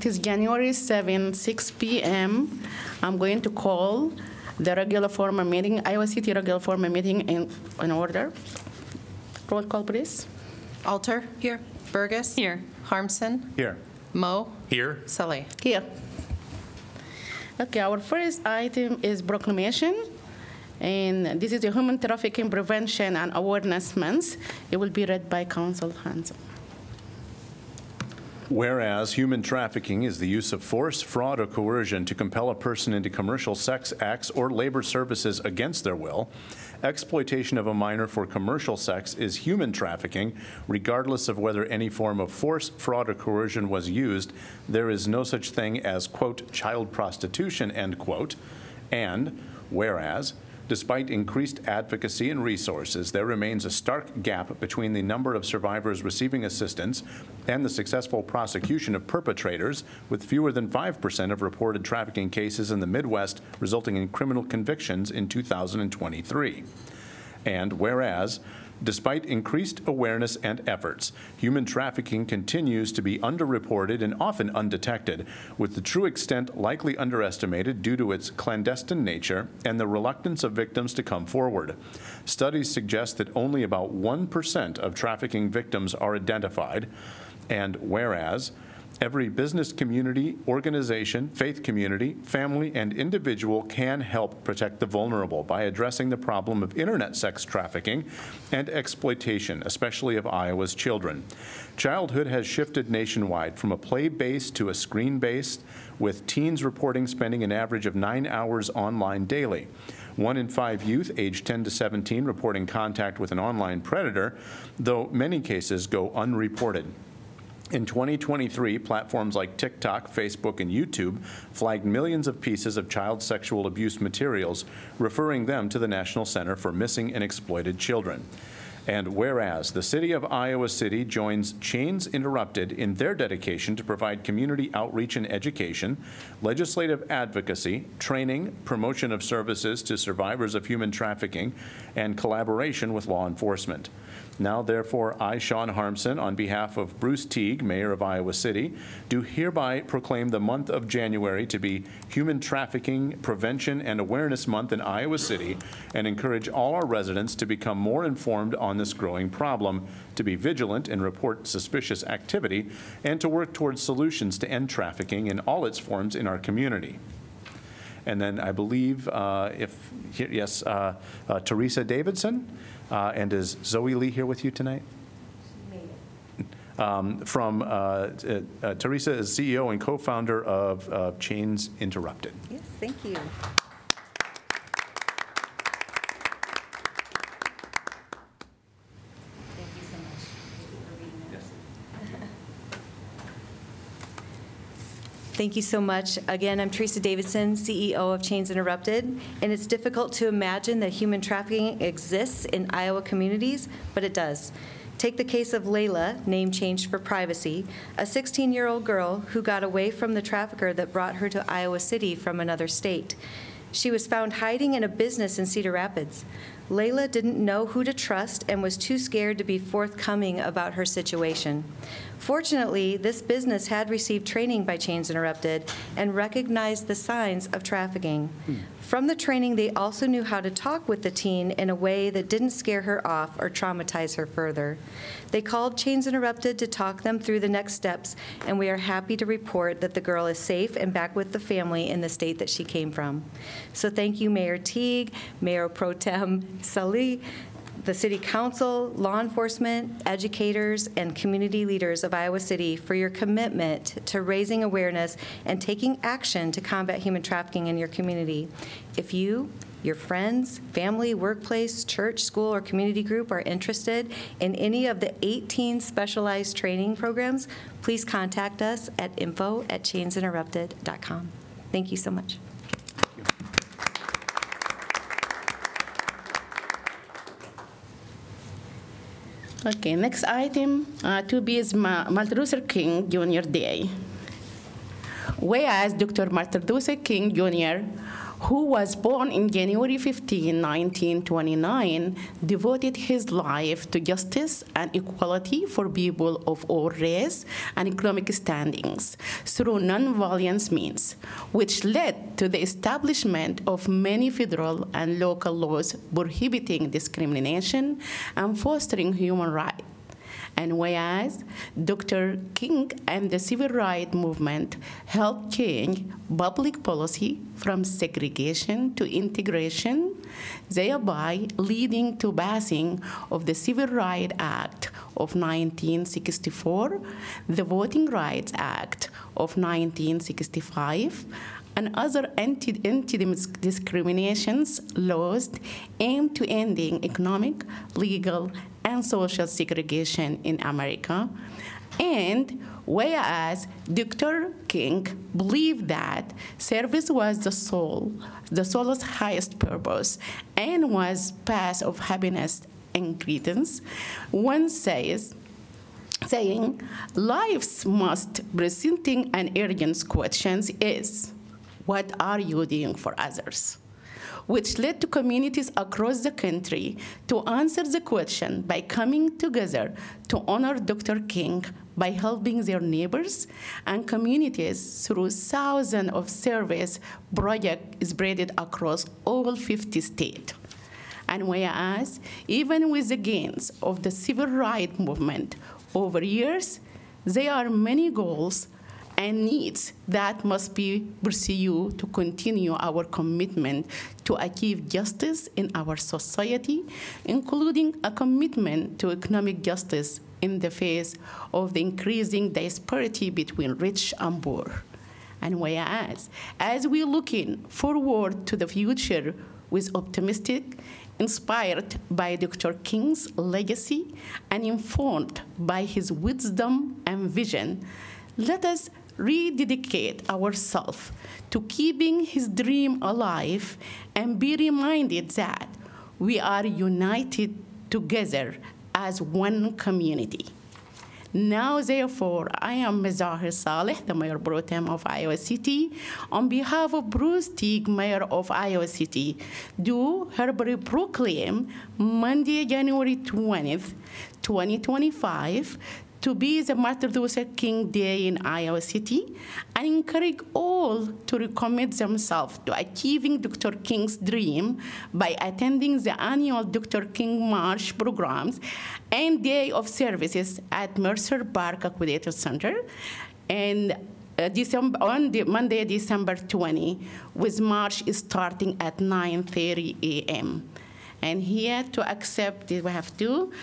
It is January 7, 6 p.m. I'm going to call the regular formal meeting, Iowa City regular formal meeting in order. Roll call, please. Alter. Here. Burgess. Here. Harmson. Here. Moe. Here. Saleh. Here. Okay, our first item is proclamation. And this is the Human Trafficking Prevention and Awareness Month. It will be read by Council Hanson. Whereas human trafficking is the use of force, fraud, or coercion to compel a person into commercial sex acts or labor services against their will, exploitation of a minor for commercial sex is human trafficking, regardless of whether any form of force, fraud, or coercion was used. There is no such thing as, quote, child prostitution, end quote. And whereas, despite increased advocacy and resources, there remains a stark gap between the number of survivors receiving assistance and the successful prosecution of perpetrators, with fewer than 5% of reported trafficking cases in the Midwest resulting in criminal convictions in 2023. And whereas, despite increased awareness and efforts, human trafficking continues to be underreported and often undetected, with the true extent likely underestimated due to its clandestine nature and the reluctance of victims to come forward. Studies suggest that only about 1% of trafficking victims are identified, and whereas, every business community, organization, faith community, family, and individual can help protect the vulnerable by addressing the problem of internet sex trafficking and exploitation, especially of Iowa's children. Childhood has shifted nationwide from a play-based to a screen-based, with teens reporting spending an average of 9 hours online daily. 1 in 5 youth aged 10 to 17 reporting contact with an online predator, though many cases go unreported. In 2023, platforms like TikTok, Facebook, and YouTube flagged millions of pieces of child sexual abuse materials, referring them to the National Center for Missing and Exploited Children. And whereas the City of Iowa City joins Chains Interrupted in their dedication to provide community outreach and education, legislative advocacy, training, promotion of services to survivors of human trafficking, and collaboration with law enforcement. Now, therefore, I, Sean Harmson, on behalf of Bruce Teague, Mayor of Iowa City, do hereby proclaim the month of January to be Human Trafficking Prevention and Awareness Month in Iowa City, and encourage all our residents to become more informed on this growing problem, to be vigilant and report suspicious activity, and to work towards solutions to end trafficking in all its forms in our community. And then I believe, Teresa Davidson. And is Zoe Lee here with you tonight? Teresa is CEO and co-founder of Chains Interrupted. Yes, thank you. Thank you so much. Again, I'm Teresa Davidson, CEO of Chains Interrupted, and it's difficult to imagine that human trafficking exists in Iowa communities, but it does. Take the case of Layla, name changed for privacy, a 16-year-old girl who got away from the trafficker that brought her to Iowa City from another state. She was found hiding in a business in Cedar Rapids. Layla didn't know who to trust and was too scared to be forthcoming about her situation. Fortunately, this business had received training by Chains Interrupted and recognized the signs of trafficking. From the training, they also knew how to talk with the teen in a way that didn't scare her off or traumatize her further. They called Chains Interrupted to talk them through the next steps, and we are happy to report that the girl is safe and back with the family in the state that she came from. So thank you, Mayor Teague, Mayor Pro Tem Saleh, the City Council, law enforcement, educators, and community leaders of Iowa City for your commitment to raising awareness and taking action to combat human trafficking in your community. If you, your friends, family, workplace, church, school, or community group are interested in any of the 18 specialized training programs, please contact us at info@chainsinterrupted.com. Thank you so much. Okay, next item 2B is Martin Luther King Jr. Day. Whereas Dr. Martin Luther King Jr. who was born in January 15, 1929, devoted his life to justice and equality for people of all race and economic standings through nonviolence means, which led to the establishment of many federal and local laws prohibiting discrimination and fostering human rights. And whereas Dr. King and the civil rights movement helped change public policy from segregation to integration, thereby leading to passing of the Civil Rights Act of 1964, the Voting Rights Act of 1965, and other anti-discrimination laws aimed to ending economic, legal, and social segregation in America. And whereas Dr. King believed that service was the soul's highest purpose and was path of happiness and greatness, one saying, life's most presenting and urgent questions is, what are you doing for others? Which led to communities across the country to answer the question by coming together to honor Dr. King by helping their neighbors and communities through thousands of service projects spread across all 50 states. And whereas, even with the gains of the civil rights movement over years, there are many goals and needs that must be pursued to continue our commitment to achieve justice in our society, including a commitment to economic justice in the face of the increasing disparity between rich and poor. And whereas, as we're looking forward to the future with optimistic, inspired by Dr. King's legacy and informed by his wisdom and vision, let us rededicate ourselves to keeping his dream alive and be reminded that we are united together as one community. Now, therefore, I am Zahir Saleh, the Mayor Pro Tem of Iowa City. On behalf of Bruce Teague, Mayor of Iowa City, do hereby proclaim Monday, January 20th, 2025, to be the Martin Luther King Day in Iowa City, and encourage all to recommit themselves to achieving Dr. King's dream by attending the annual Dr. King March programs and Day of Services at Mercer Park Aqueduct Center, and Monday, December 20, with March starting at 9:30 a.m. And here to accept it, we have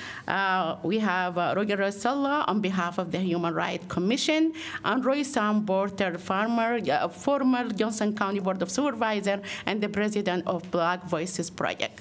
Roger Rosella on behalf of the Human Rights Commission, and Roy Sam Porter, former Johnson County Board of Supervisors and the president of Black Voices Project.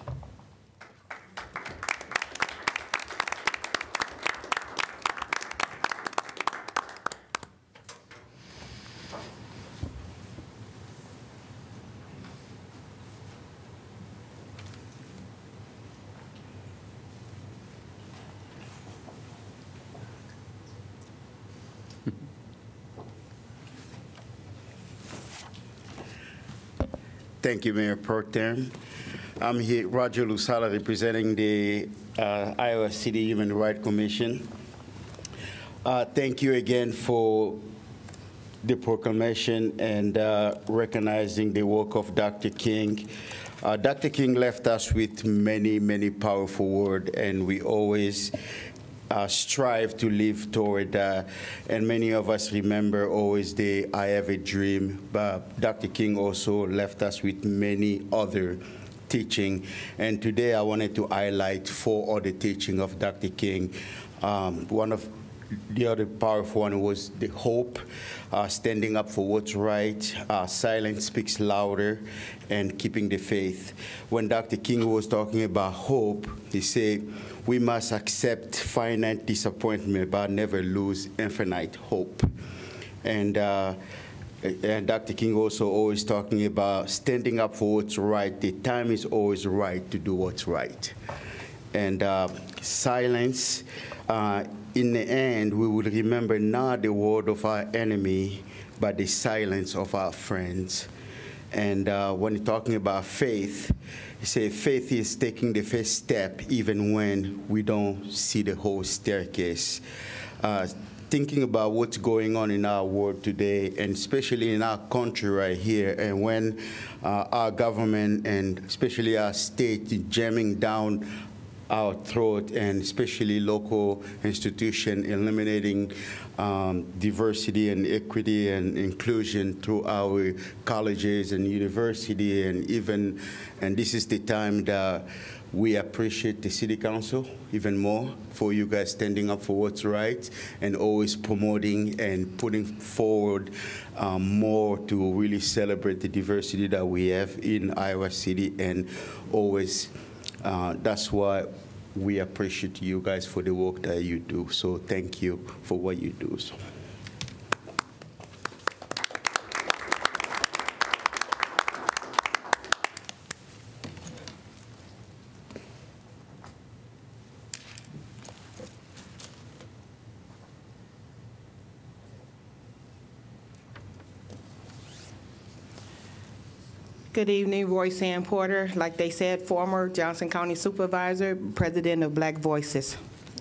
Thank you, Mayor Pro Tem. I'm here, Roger Lusala, representing the Iowa City Human Rights Commission. Thank you again for the proclamation and recognizing the work of Dr. King. Dr. King left us with many, many powerful words, and we always strive to live toward, and many of us remember always the I have a dream, but Dr. King also left us with many other teaching, and today I wanted to highlight 4 other teaching of Dr. King. One of the other powerful one was the hope, standing up for what's right, silence speaks louder, and keeping the faith. When Dr. King was talking about hope, he said, we must accept finite disappointment, but never lose infinite hope. And Dr. King also always talking about standing up for what's right. The time is always right to do what's right. And silence, in the end, we will remember not the word of our enemy, but the silence of our friends. And when you're talking about faith, you say faith is taking the first step even when we don't see the whole staircase. Thinking about what's going on in our world today, and especially in our country right here, and when our government and especially our state is jamming down our throat, and especially local institution eliminating diversity and equity and inclusion through our colleges and university, and this is the time that we appreciate the City Council even more for you guys standing up for what's right and always promoting and putting forward more to really celebrate the diversity that we have in Iowa City, and always that's why we appreciate you guys for the work that you do. So thank you for what you do. So. Good evening, Roy Ann Porter, like they said, former Johnson County Supervisor, President of Black Voices.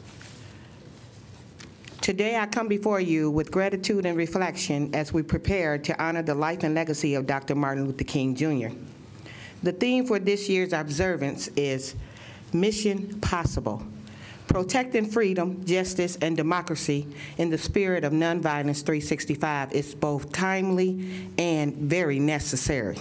Today I come before you with gratitude and reflection as we prepare to honor the life and legacy of Dr. Martin Luther King, Jr. The theme for this year's observance is Mission Possible, protecting freedom, justice, and democracy in the spirit of Nonviolence 365 is both timely and very necessary.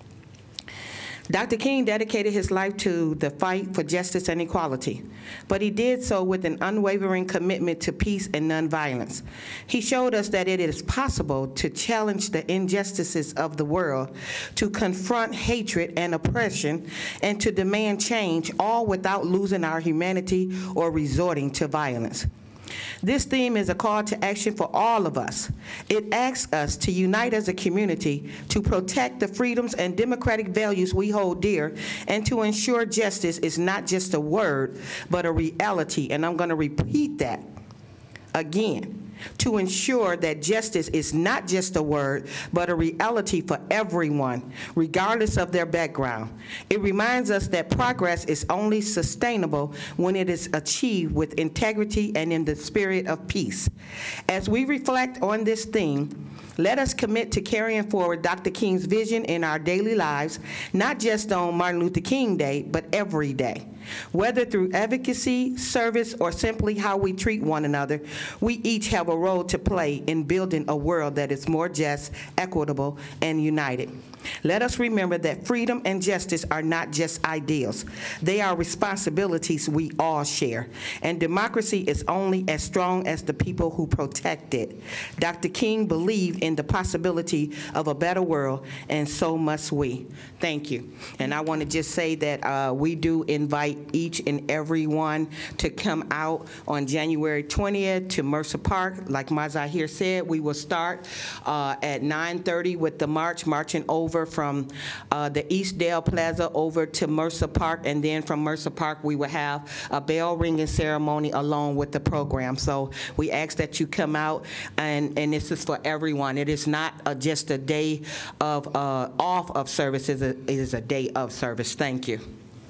Dr. King dedicated his life to the fight for justice and equality, but he did so with an unwavering commitment to peace and nonviolence. He showed us that it is possible to challenge the injustices of the world, to confront hatred and oppression, and to demand change, all without losing our humanity or resorting to violence. This theme is a call to action for all of us. It asks us to unite as a community to protect the freedoms and democratic values we hold dear, and to ensure justice is not just a word, but a reality. And I'm going to repeat that again. To ensure that justice is not just a word, but a reality for everyone, regardless of their background. It reminds us that progress is only sustainable when it is achieved with integrity and in the spirit of peace. As we reflect on this theme, let us commit to carrying forward Dr. King's vision in our daily lives, not just on Martin Luther King Day, but every day. Whether through advocacy, service, or simply how we treat one another, we each have a role to play in building a world that is more just, equitable, and united. Let us remember that freedom and justice are not just ideals. They are responsibilities we all share. And democracy is only as strong as the people who protect it. Dr. King believed in the possibility of a better world, and so must we. Thank you. And I want to just say that we do invite each and every one to come out on January 20th to Mercer Park. Like Mazahir said, we will start at 9:30 with the march, marching over from the Eastdale Plaza over to Mercer Park, and then from Mercer Park we will have a bell ringing ceremony along with the program. So we ask that you come out, and this is for everyone. It is not just a day of off of service, it is a day of service. Thank you.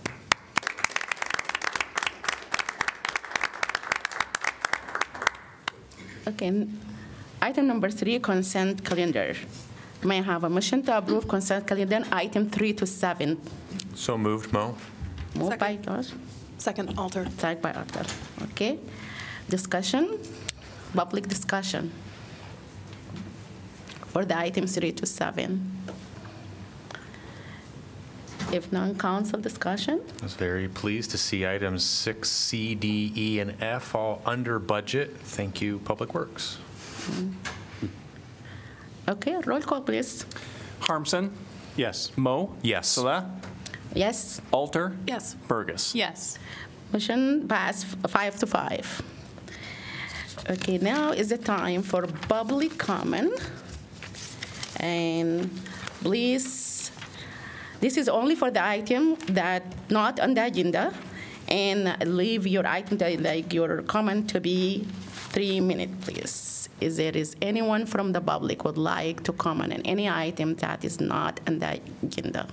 Okay, item number 3, consent calendar. May I have a motion to approve consent calendar item 3 to 7? So moved, Mo. Moved by Josh. Second, Alter. Second by Arthur. Okay. Discussion, public discussion for the item 3 to 7. If none, council discussion. I was very pleased to see items 6, C, D, E, and F all under budget. Thank you, Public Works. Okay, roll call, please. Harmson? Yes. Mo? Yes. Salah? Yes. Alter? Yes. Burgess? Yes. Motion passed 5-5. Okay, now is the time for public comment. And please, this is only for the item that not on the agenda, and leave your item, like your comment, to be 3 minutes, please. Is there anyone from the public would like to comment on any item that is not on the agenda?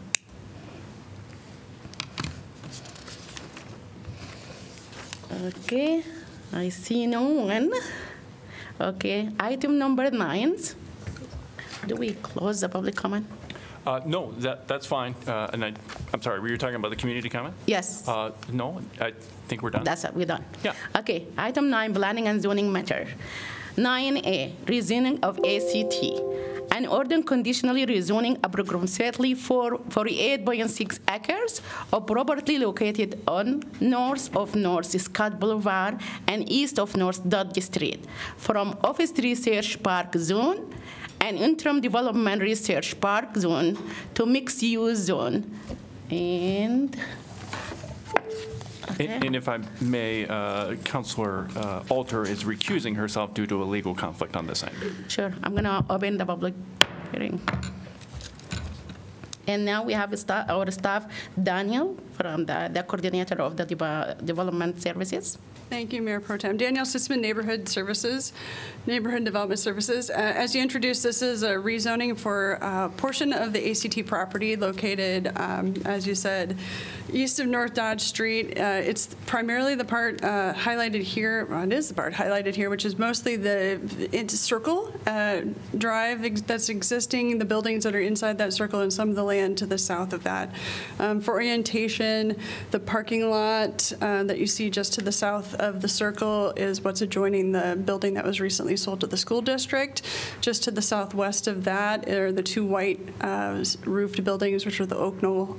Okay, I see no one. Okay, item number 9. Do we close the public comment? No, that's fine. And I'm sorry, were you talking about the community comment? Yes. No, I think we're done. That's it, we're done. Yeah. Okay, item 9, planning and zoning matter. 9A, rezoning of ACT. An order conditionally rezoning approximately 48.6 acres of property located on north of North Scott Boulevard and east of North Dodge Street from Office Research Park Zone and interim development research park zone to mixed-use zone. And And if I may, Councilor Alter is recusing herself due to a legal conflict on this item. sure, I'm going to open the public hearing. And now we have our staff, Daniel, from the coordinator of the development services. Thank you, Mayor Pro Tem. Danielle Sitzman, Neighborhood Development Services. As you introduced, this is a rezoning for a portion of the ACT property located, as you said, east of North Dodge Street. It's primarily the part highlighted here, well, it is the part highlighted here, which is mostly the circle drive that's existing, the buildings that are inside that circle, and some of the land to the south of that. For orientation, the parking lot that you see just to the south of the circle is what's adjoining the building that was recently sold to the school district. Just to the southwest of that are the two white roofed buildings, which are the Oak Knoll,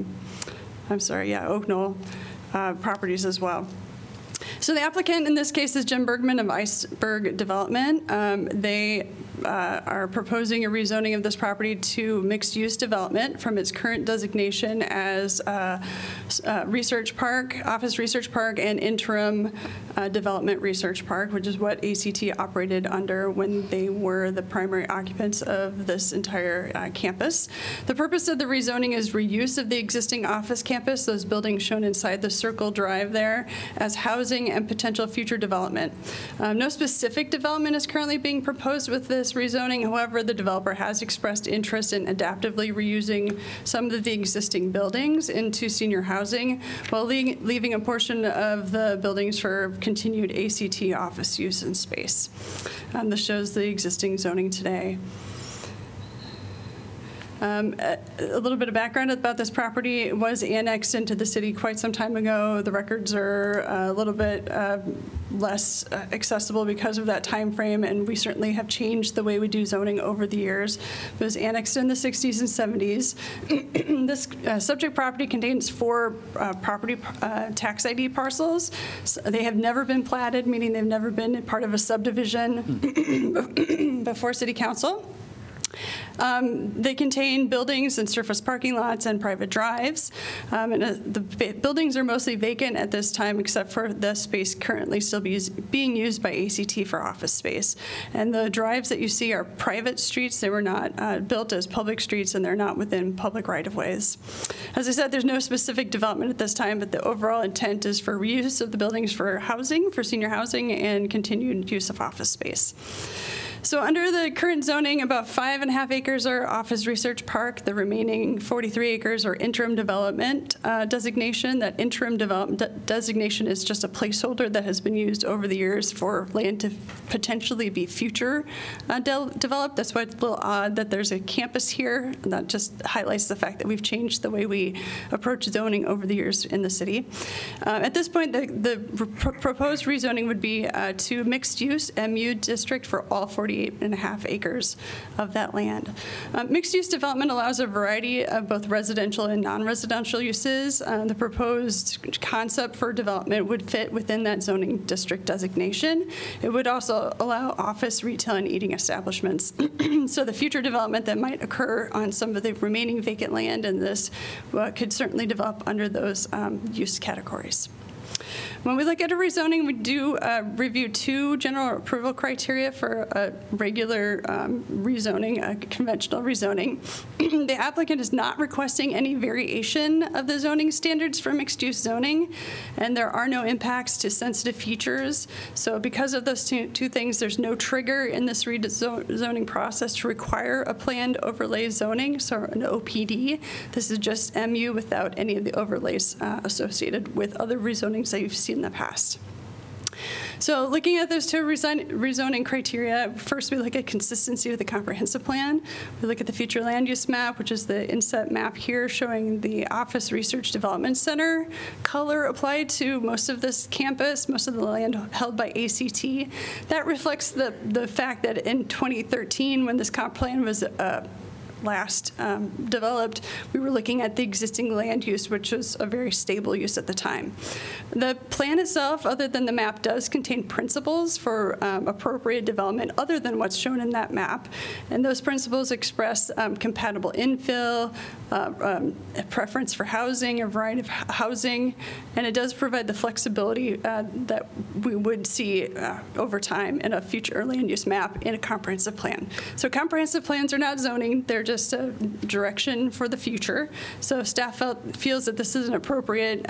Oak Knoll properties as well. So the applicant in this case is Jim Bergman of Iceberg Development. They are proposing a rezoning of this property to mixed-use development from its current designation as research park, office research park, and interim development research park, which is what ACT operated under when they were the primary occupants of this entire campus. The purpose of the rezoning is reuse of the existing office campus, those buildings shown inside the circle drive there, as housing and potential future development. No specific development is currently being proposed with this rezoning. However, the developer has expressed interest in adaptively reusing some of the existing buildings into senior housing while leaving a portion of the buildings for continued ACT office use and space. This shows the existing zoning today. A little bit of background about this property. It was annexed into the city quite some time ago. The records are a little bit less accessible because of that time frame, and we certainly have changed the way we do zoning over the years. It was annexed in the 60s and 70s. This subject property contains 4 property tax ID parcels. So they have never been platted, meaning they've never been part of a subdivision before City Council. They contain buildings and surface parking lots and private drives. And the buildings are mostly vacant at this time, except for the space currently still being used by ACT for office space. And the drives that you see are private streets. They were not built as public streets, and they're not within public right-of-ways. As I said, there's no specific development at this time, but the overall intent is for reuse of the buildings for housing, for senior housing, and continued use of office space. So under the current zoning, about 5.5 acres are office research park. The remaining 43 acres are interim development designation. That interim development designation is just a placeholder that has been used over the years for land to potentially be future developed. That's why it's a little odd that there's a campus here. And that just highlights the fact that we've changed the way we approach zoning over the years in the city. At this point, the proposed rezoning would be to mixed-use MU district for all 48.5 acres of that land. Mixed-use development allows a variety of both residential and non-residential uses. The proposed concept for development would fit within that zoning district designation. It would also allow office, retail, and eating establishments. So the future development that might occur on some of the remaining vacant land in this could certainly develop under those use categories. When we look at a rezoning, we do review 2 general approval criteria for a regular rezoning, a conventional rezoning. The applicant is not requesting any variation of the zoning standards for mixed-use zoning, and there are no impacts to sensitive features. So because of those two things, there's no trigger in this rezoning process to require a planned overlay zoning, so an OPD. This is just MU without any of the overlays associated with other rezonings that you've seen in the past. So looking at those 2 rezoning criteria, first we look at consistency with the comprehensive plan. We look at the future land use map, which is the inset map here showing the Office Research Development Center color applied to most of this campus, most of the land held by ACT. That reflects the fact that in 2013, when this comp plan was last developed, we were looking at the existing land use, which was a very stable use at the time. The plan itself, other than the map, does contain principles for appropriate development other than what's shown in that map. And those principles express compatible infill, a preference for housing, a variety of housing, and it does provide the flexibility that we would see over time in a future land use map in a comprehensive plan. So comprehensive plans are not zoning, they're just a direction for the future. So staff feels that this is an appropriate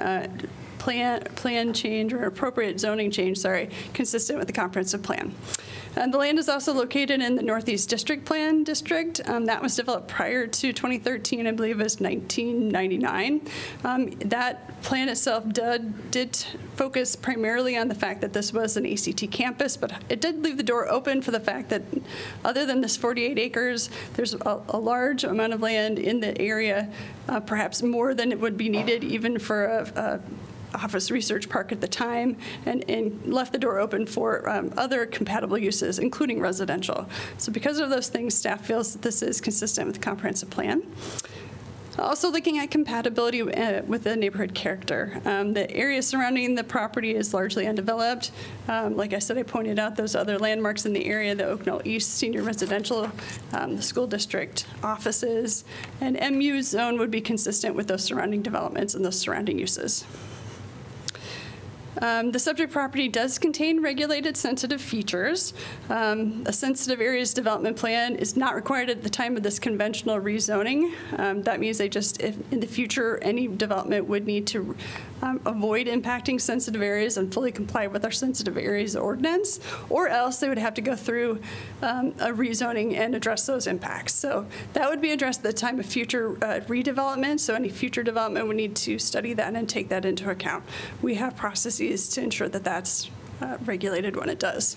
plan change or appropriate zoning change, consistent with the comprehensive plan. The land is also located in the Northeast District Plan District. That was developed prior to 2013, I believe it was 1999. That plan itself did focus primarily on the fact that this was an ACT campus, but it did leave the door open for the fact that other than this 48 acres, there's a large amount of land in the area, perhaps more than it would be needed even for a Office Research Park at the time, and left the door open for other compatible uses, including residential. So because of those things, staff feels that this is consistent with the comprehensive plan. Also looking at compatibility with the neighborhood character. The area surrounding the property is largely undeveloped. Like I said, I pointed out those other landmarks in the area, the Oak Knoll East Senior Residential, the school district offices, and MU zone would be consistent with those surrounding developments and those surrounding uses. The subject property does contain regulated sensitive features. A sensitive areas development plan is not required at the time of this conventional rezoning. That means if in the future any development would need to avoid impacting sensitive areas and fully comply with our sensitive areas ordinance, or else they would have to go through a rezoning and address those impacts. So that would be addressed at the time of future redevelopment. So any future development would need to study that and take that into account. We have processes to ensure that that's regulated when it does.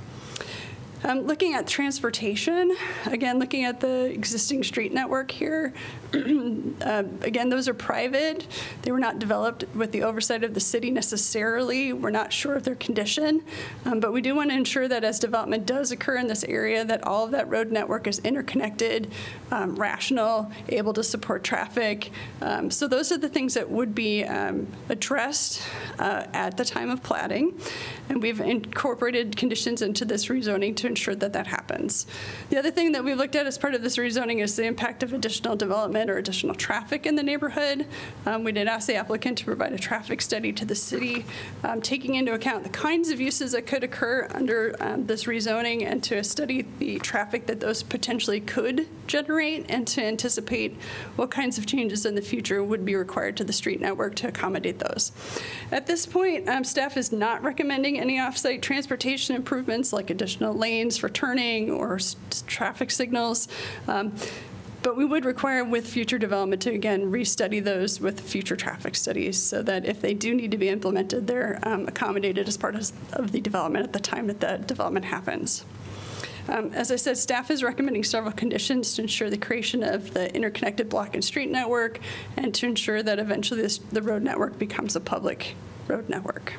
Looking at transportation, again, looking at the existing street network here, again, those are private. They were not developed with the oversight of the city necessarily. We're not sure of their condition, but we do want to ensure that as development does occur in this area, that all of that road network is interconnected, rational, able to support traffic. So those are the things that would be addressed at the time of platting, and we've incorporated conditions into this rezoning to ensure that that happens. The other thing that we've looked at as part of this rezoning is the impact of additional development or additional traffic in the neighborhood. We did ask the applicant to provide a traffic study to the city, taking into account the kinds of uses that could occur under this rezoning, and to study the traffic that those potentially could generate, and to anticipate what kinds of changes in the future would be required to the street network to accommodate those. At this point, staff is not recommending any off-site transportation improvements like additional lanes for turning or traffic signals. But we would require with future development to, again, restudy those with future traffic studies so that if they do need to be implemented, they're accommodated as part of the development at the time that the development happens. As I said, staff is recommending several conditions to ensure the creation of the interconnected block and street network, and to ensure that eventually the road network becomes a public road network.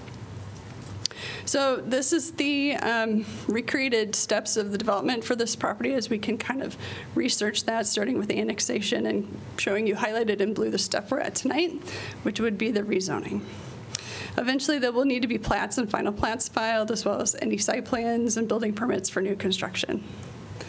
So this is the recreated steps of the development for this property, as we can kind of research that, starting with the annexation and showing you highlighted in blue the step we're at tonight, which would be the rezoning. Eventually, there will need to be plats and final plats filed, as well as any site plans and building permits for new construction.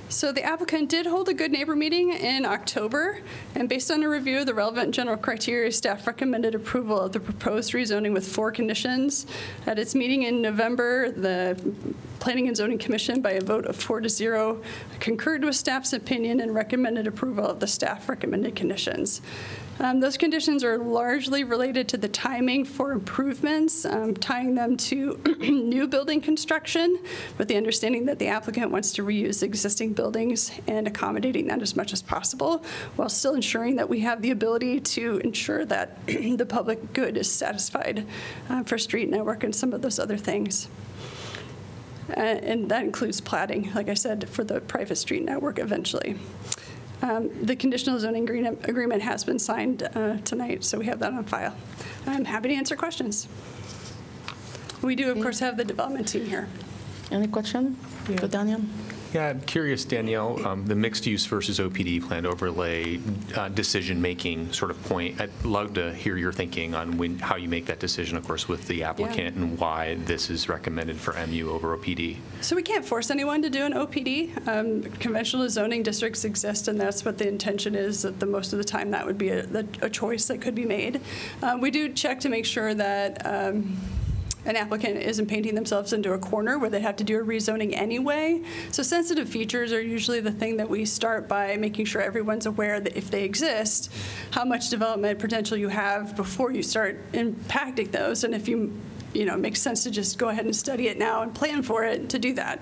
So the applicant did hold a good neighbor meeting in October, and based on a review of the relevant general criteria, staff recommended approval of the proposed rezoning with 4 conditions. At its meeting in November, the Planning and Zoning Commission, by a vote of 4-0, concurred with staff's opinion and recommended approval of the staff recommended conditions. Those conditions are largely related to the timing for improvements, tying them to new building construction, with the understanding that the applicant wants to reuse existing buildings and accommodating that as much as possible, while still ensuring that we have the ability to ensure that the public good is satisfied for street network and some of those other things. And that includes platting, like I said, for the private street network eventually. The conditional zoning agreement has been signed tonight, so we have that on file. I'm happy to answer questions. We do, of course, have the development team here. Any question for Daniel? Yeah, I'm curious, Danielle, the mixed use versus OPD planned overlay decision-making sort of point. I'd love to hear your thinking on how you make that decision, of course, with the applicant and why this is recommended for MU over OPD. So we can't force anyone to do an OPD. Conventional zoning districts exist, and that's what the intention is, that most of the time that would be a choice that could be made. We do check to make sure that an applicant isn't painting themselves into a corner where they have to do a rezoning anyway. So sensitive features are usually the thing that we start by making sure everyone's aware that if they exist, how much development potential you have before you start impacting those, and if you know, it makes sense to just go ahead and study it now and plan for it to do that.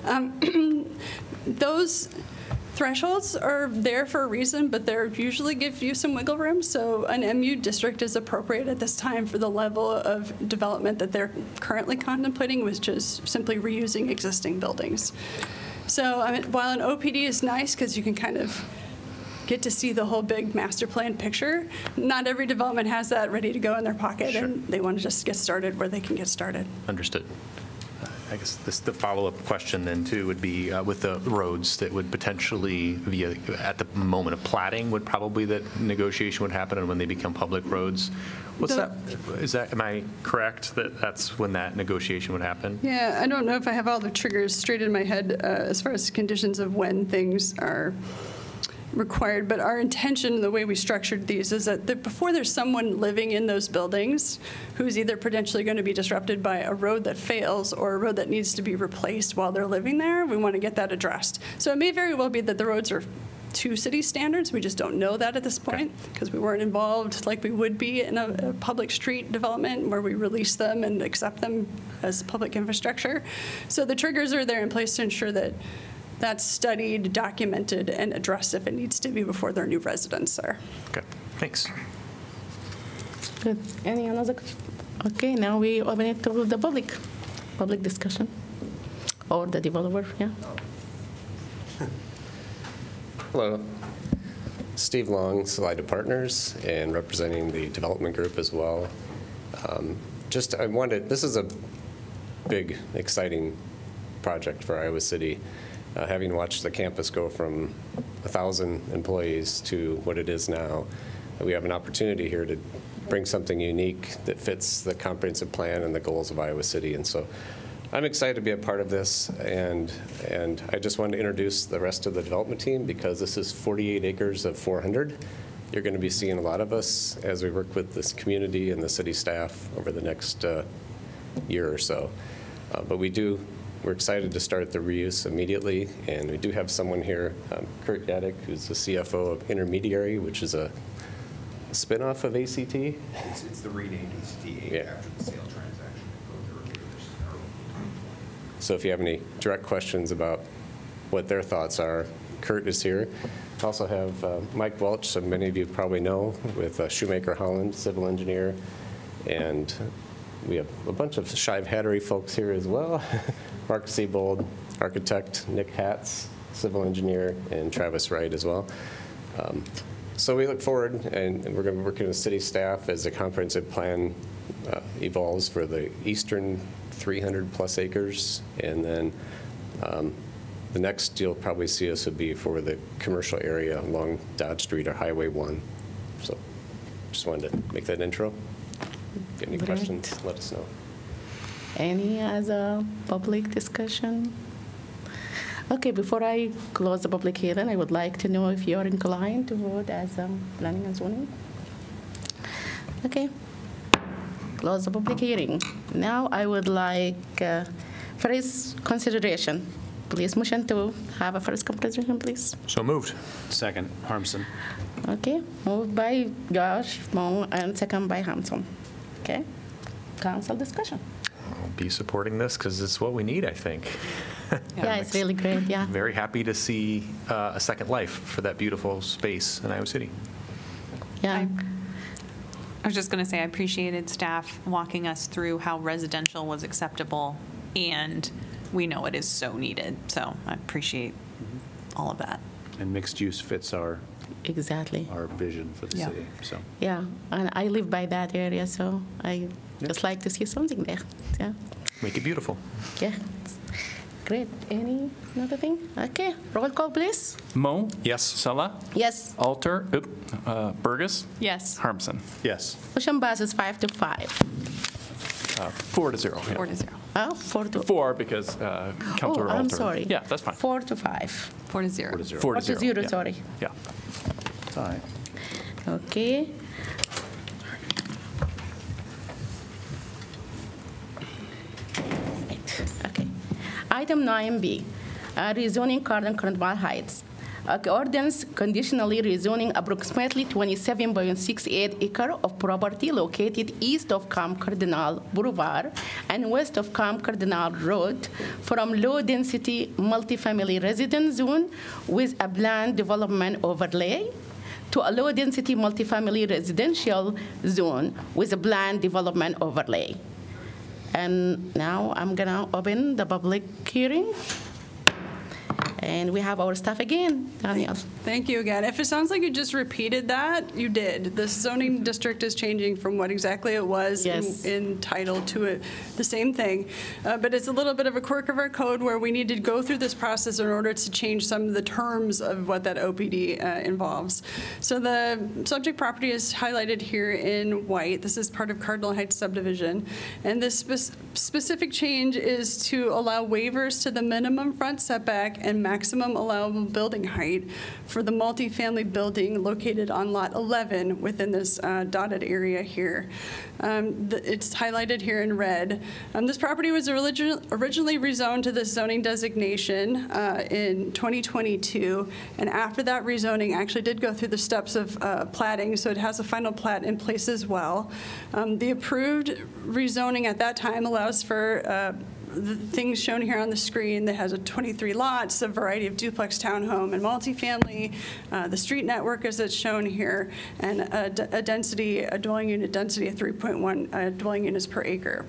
Those thresholds are there for a reason, but they usually give you some wiggle room. So an MU district is appropriate at this time for the level of development that they're currently contemplating, which is simply reusing existing buildings. So while an OPD is nice because you can kind of get to see the whole big master plan picture, not every development has that ready to go in their pocket, and they want to just get started where they can get started. Understood. I guess the follow-up question then too would be with the roads that would potentially at the moment of platting would probably that negotiation would happen, and when they become public roads. Am I correct that that's when that negotiation would happen? Yeah, I don't know if I have all the triggers straight in my head as far as conditions of when things are required, but our intention, the way we structured these, is that before there's someone living in those buildings who's either potentially going to be disrupted by a road that fails or a road that needs to be replaced while they're living there, we want to get that addressed. So it may very well be that the roads are to city standards. We just don't know that at this point because we weren't involved like we would be in a public street development where we release them and accept them as public infrastructure. So the triggers are there in place to ensure that that's studied, documented, and addressed if it needs to be before their new residents are. Okay, thanks. Good. Any other? Okay, now we open it to the public discussion, or the developer. Yeah. Hello, Steve Long, Salida Partners, and representing the development group as well. This is a big, exciting project for Iowa City. Having watched the campus go from 1,000 employees to what it is now, we have an opportunity here to bring something unique that fits the comprehensive plan and the goals of Iowa City. And so I'm excited to be a part of this, and I just wanted to introduce the rest of the development team because this is 48 acres of 400. You're going to be seeing a lot of us as we work with this community and the city staff over the next year or so. But we're excited to start the reuse immediately, and we do have someone here, Kurt Yaddick, who's the CFO of Intermediary, which is a spinoff of ACT. It's the renamed ACT after the sale transaction. So if you have any direct questions about what their thoughts are, Kurt is here. We also have Mike Welch, so many of you probably know, with Shoemaker Holland, civil engineer, and we have a bunch of Shive Hattery folks here as well. Mark Seabold, architect, Nick Hatz, civil engineer, and Travis Wright as well. So we look forward, and we're going to be working with city staff as the comprehensive plan evolves for the eastern 300-plus acres, and then the next you'll probably see us would be for the commercial area along Dodge Street or Highway 1. So just wanted to make that intro. If you have any questions, let us know. Any other public discussion? Okay, before I close the public hearing, I would like to know if you're inclined to vote as planning and zoning. Okay, close the public hearing. Now I would like first consideration. Please motion to have a first consideration, please. So moved. Second, Harmson. Okay, moved by Josh Hmong and second by Hampson. Okay, council discussion. I'll be supporting this because it's what we need, I think. Yeah, it's really great, yeah. Very happy to see a second life for that beautiful space in Iowa City. Yeah. I was just going to say, I appreciated staff walking us through how residential was acceptable, and we know it is so needed. So I appreciate all of that. And mixed use fits our Exactly. vision for the Yeah. city. So Yeah, and I live by that area, so I just like to see something there. Yeah, Make it beautiful. yeah. Great. Any other thing? Okay, roll call, please. Mo? Yes. Sala? Yes. Alter? Burgess? Yes. Harmson? yes. Motion passes 5-5. 4-0. yeah. 4-0. Oh, 4-2. 4 because Councilor Alter. I'm sorry. Yeah, that's fine. 4-5. 4-0. 4-0. yeah. Sorry. Yeah. It's all right. Okay. Okay. Item 9B, rezoning Cardinal Carnival Heights. Ordinance conditionally rezoning approximately 27.68 acre of property located east of Camp Cardinal Boulevard and west of Camp Cardinal Road from low-density multifamily residence zone with a planned development overlay to a low-density multifamily residential zone with a planned development overlay. And now I'm gonna open the public hearing. And we have our staff again, Danielle. Thank you again. If it sounds like you just repeated that, you did. The zoning district is changing from what exactly it was Yes. in title to it, the same thing. But it's a little bit of a quirk of our code where we need to go through this process in order to change some of the terms of what that OPD involves. So the subject property is highlighted here in white. This is part of Cardinal Heights subdivision. And this specific change is to allow waivers to the minimum front setback and maximum allowable building height for the multifamily building located on Lot 11 within this dotted area here. It's highlighted here in red. This property was originally rezoned to this zoning designation in 2022, and after that rezoning actually did go through the steps of platting, so it has a final plat in place as well. The approved rezoning at that time allows for the things shown here on the screen that has 23 lots, a variety of duplex, townhome, and multifamily, the street network as it's shown here, and a dwelling unit density of 3.1 dwelling units per acre.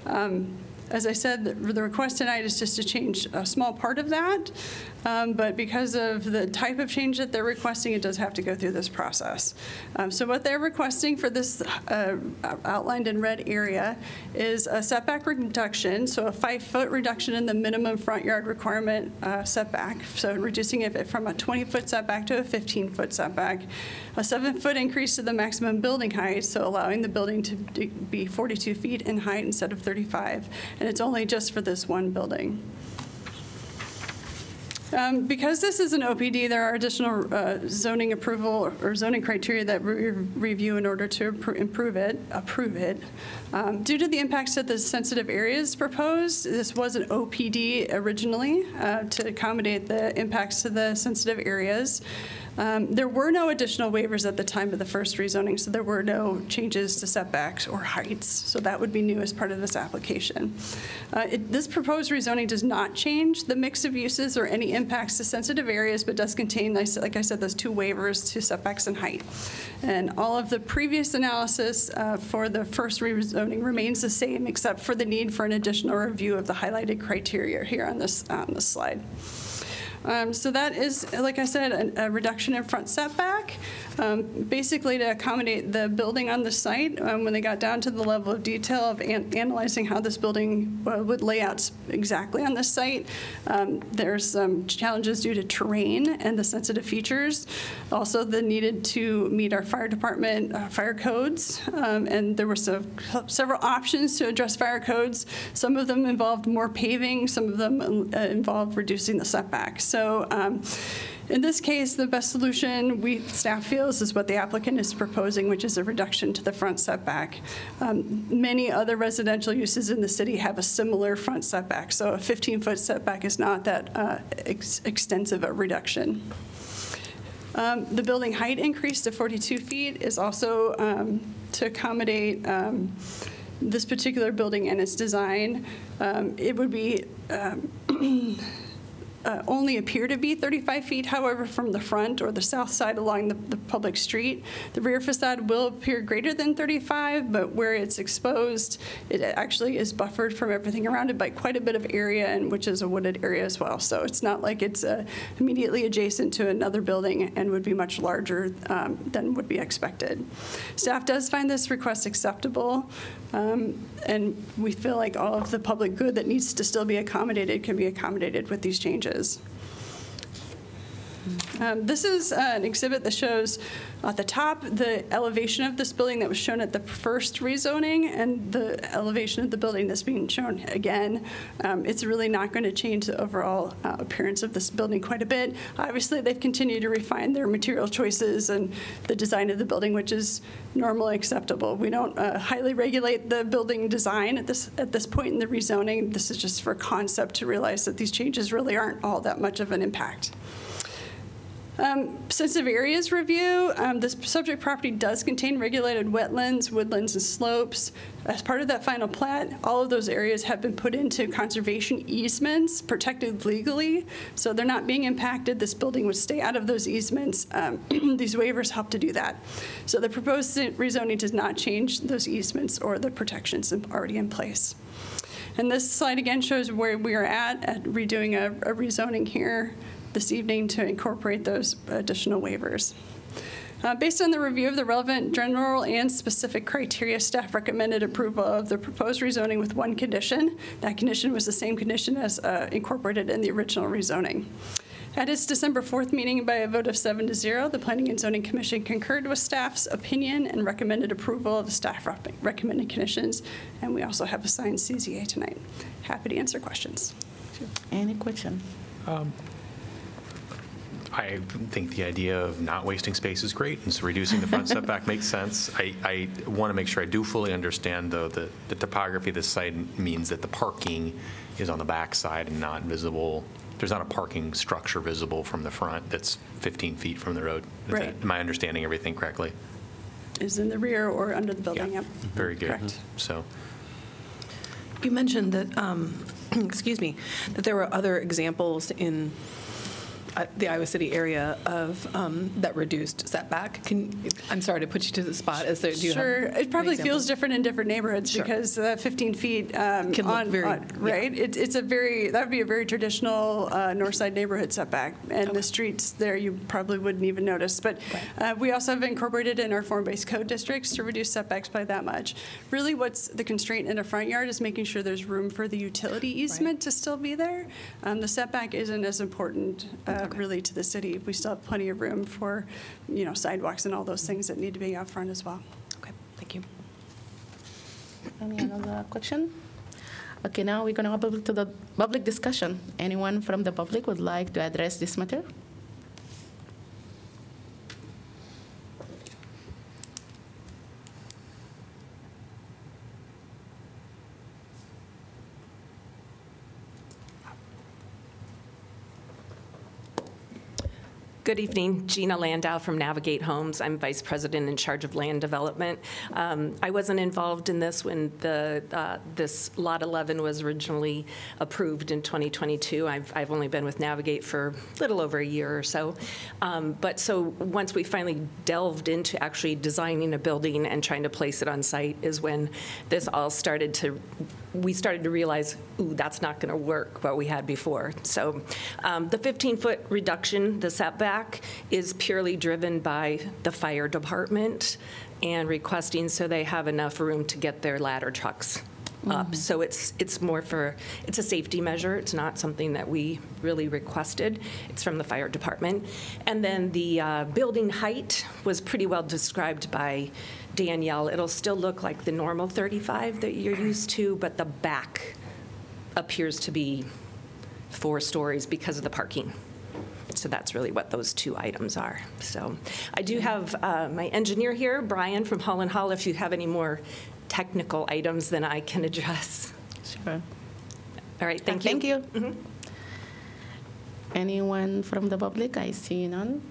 As I said, the request tonight is just to change a small part of that, but because of the type of change that they're requesting, it does have to go through this process. So what they're requesting for this outlined in red area is a setback reduction, so a 5-foot reduction in the minimum front yard requirement setback, so reducing it from a 20-foot setback to a 15-foot setback, a 7-foot increase to the maximum building height, so allowing the building to be 42 feet in height instead of 35, and it's only just for this one building. Because this is an OPD, there are additional zoning approval or zoning criteria that we review in order to approve it. Due to the impacts to the sensitive areas proposed, this was an OPD originally to accommodate the impacts to the sensitive areas. There were no additional waivers at the time of the first rezoning, so there were no changes to setbacks or heights, so that would be new as part of this application. This proposed rezoning does not change the mix of uses or any impacts to sensitive areas, but does contain, like I said, those 2 waivers to setbacks and height. And all of the previous analysis for the first rezoning remains the same, except for the need for an additional review of the highlighted criteria here on this slide. So that is, like I said, a reduction in front setback, basically to accommodate the building on the site. When they got down to the level of detail of analyzing how this building would lay out exactly on this site, there's some challenges due to terrain and the sensitive features. Also, the needed to meet our fire department fire codes, and there were several options to address fire codes. Some of them involved more paving, some of them involved reducing the setbacks. So in this case, the best solution staff feels is what the applicant is proposing, which is a reduction to the front setback. Many other residential uses in the city have a similar front setback, so a 15-foot setback is not that extensive a reduction. The building height increase to 42 feet is also to accommodate this particular building and its design. It would be only appear to be 35 feet. However, from the front or the south side along the public street, the rear facade will appear greater than 35, but where it's exposed, it actually is buffered from everything around it by quite a bit of area, and which is a wooded area as well. So it's not like it's immediately adjacent to another building and would be much larger than would be expected. Staff does find this request acceptable, and we feel like all of the public good that needs to still be accommodated can be accommodated with these changes. This is an exhibit that shows at the top the elevation of this building that was shown at the first rezoning and the elevation of the building that's being shown again. It's really not going to change the overall appearance of this building quite a bit. Obviously, they've continued to refine their material choices and the design of the building, which is normally acceptable. We don't highly regulate the building design at this point in the rezoning. This is just for concept to realize that these changes really aren't all that much of an impact. Sensitive areas review. This subject property does contain regulated wetlands, woodlands, and slopes. As part of that final plat, all of those areas have been put into conservation easements, protected legally, so they're not being impacted. This building would stay out of those easements. These waivers help to do that. So the proposed rezoning does not change those easements or the protections already in place. And this slide again shows where we are at redoing a rezoning here this evening to incorporate those additional waivers. Based on the review of the relevant general and specific criteria, staff recommended approval of the proposed rezoning with one condition. That condition was the same condition as incorporated in the original rezoning. At its December 4th meeting, by a vote of 7-0, the Planning and Zoning Commission concurred with staff's opinion and recommended approval of the staff recommended conditions. And we also have a signed CZA tonight. Happy to answer questions. Any question? I think the idea of not wasting space is great, and so reducing the front setback makes sense. I want to make sure I do fully understand, though, that the topography of this site means that the parking is on the back side and not visible. There's not a parking structure visible from the front that's 15 feet from the road. Right. Am I understanding everything correctly? Is in the rear or under the building, Yeah. Yep. Very good. Correct. So. You mentioned that, excuse me, that there were other examples in the Iowa City area of that reduced setback. I'm sorry to put you to the spot. Do you Sure. have It probably an feels example? different in different neighborhoods Sure. because 15 feet Can look very, right. It's a that would be a very traditional north side neighborhood setback, and the streets there you probably wouldn't even notice. But we also have incorporated in our form-based code districts to reduce setbacks by that much. Really, what's the constraint in a front yard is making sure there's room for the utility easement to still be there. The setback isn't as important really to the city. We still have plenty of room for, sidewalks and all those things that need to be out front as well. Okay, thank you. Any other question? Okay, now we're going to open to the public discussion. Anyone from the public would like to address this matter? Good evening, Gina Landau from Navigate Homes. I'm Vice President in charge of land development. I wasn't involved in this when this Lot 11 was originally approved in 2022. I've only been with Navigate for a little over a year or so. But so once we finally delved into actually designing a building and trying to place it on site is when this all started to, we started to realize, ooh, that's not going to work what we had before. So the 15-foot reduction, the setback, is purely driven by the fire department and requesting so they have enough room to get their ladder trucks up. So it's more for, it's a safety measure. It's not something that we really requested. It's from the fire department. And then the building height was pretty well described by Danielle. It'll still look like the normal 35 that you're used to, but the back appears to be 4 stories because of the parking. So that's really what those 2 items are. So I do have my engineer here, Brian from Holland Hall, if you have any more technical items then I can address. Sure. All right, thank you. Thank you. Anyone from the public? I see none.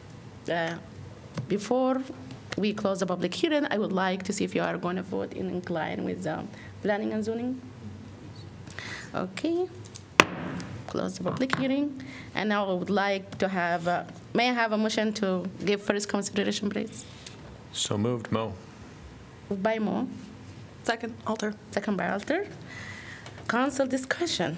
Before we close the public hearing, I would like to see if you are going to vote in line with planning and zoning. Okay. Close the public hearing. And now I would like to have, may I have a motion to give first consideration, please? So moved, Mo. Moved by Mo. Second, Alter. Second by Alter. Council discussion.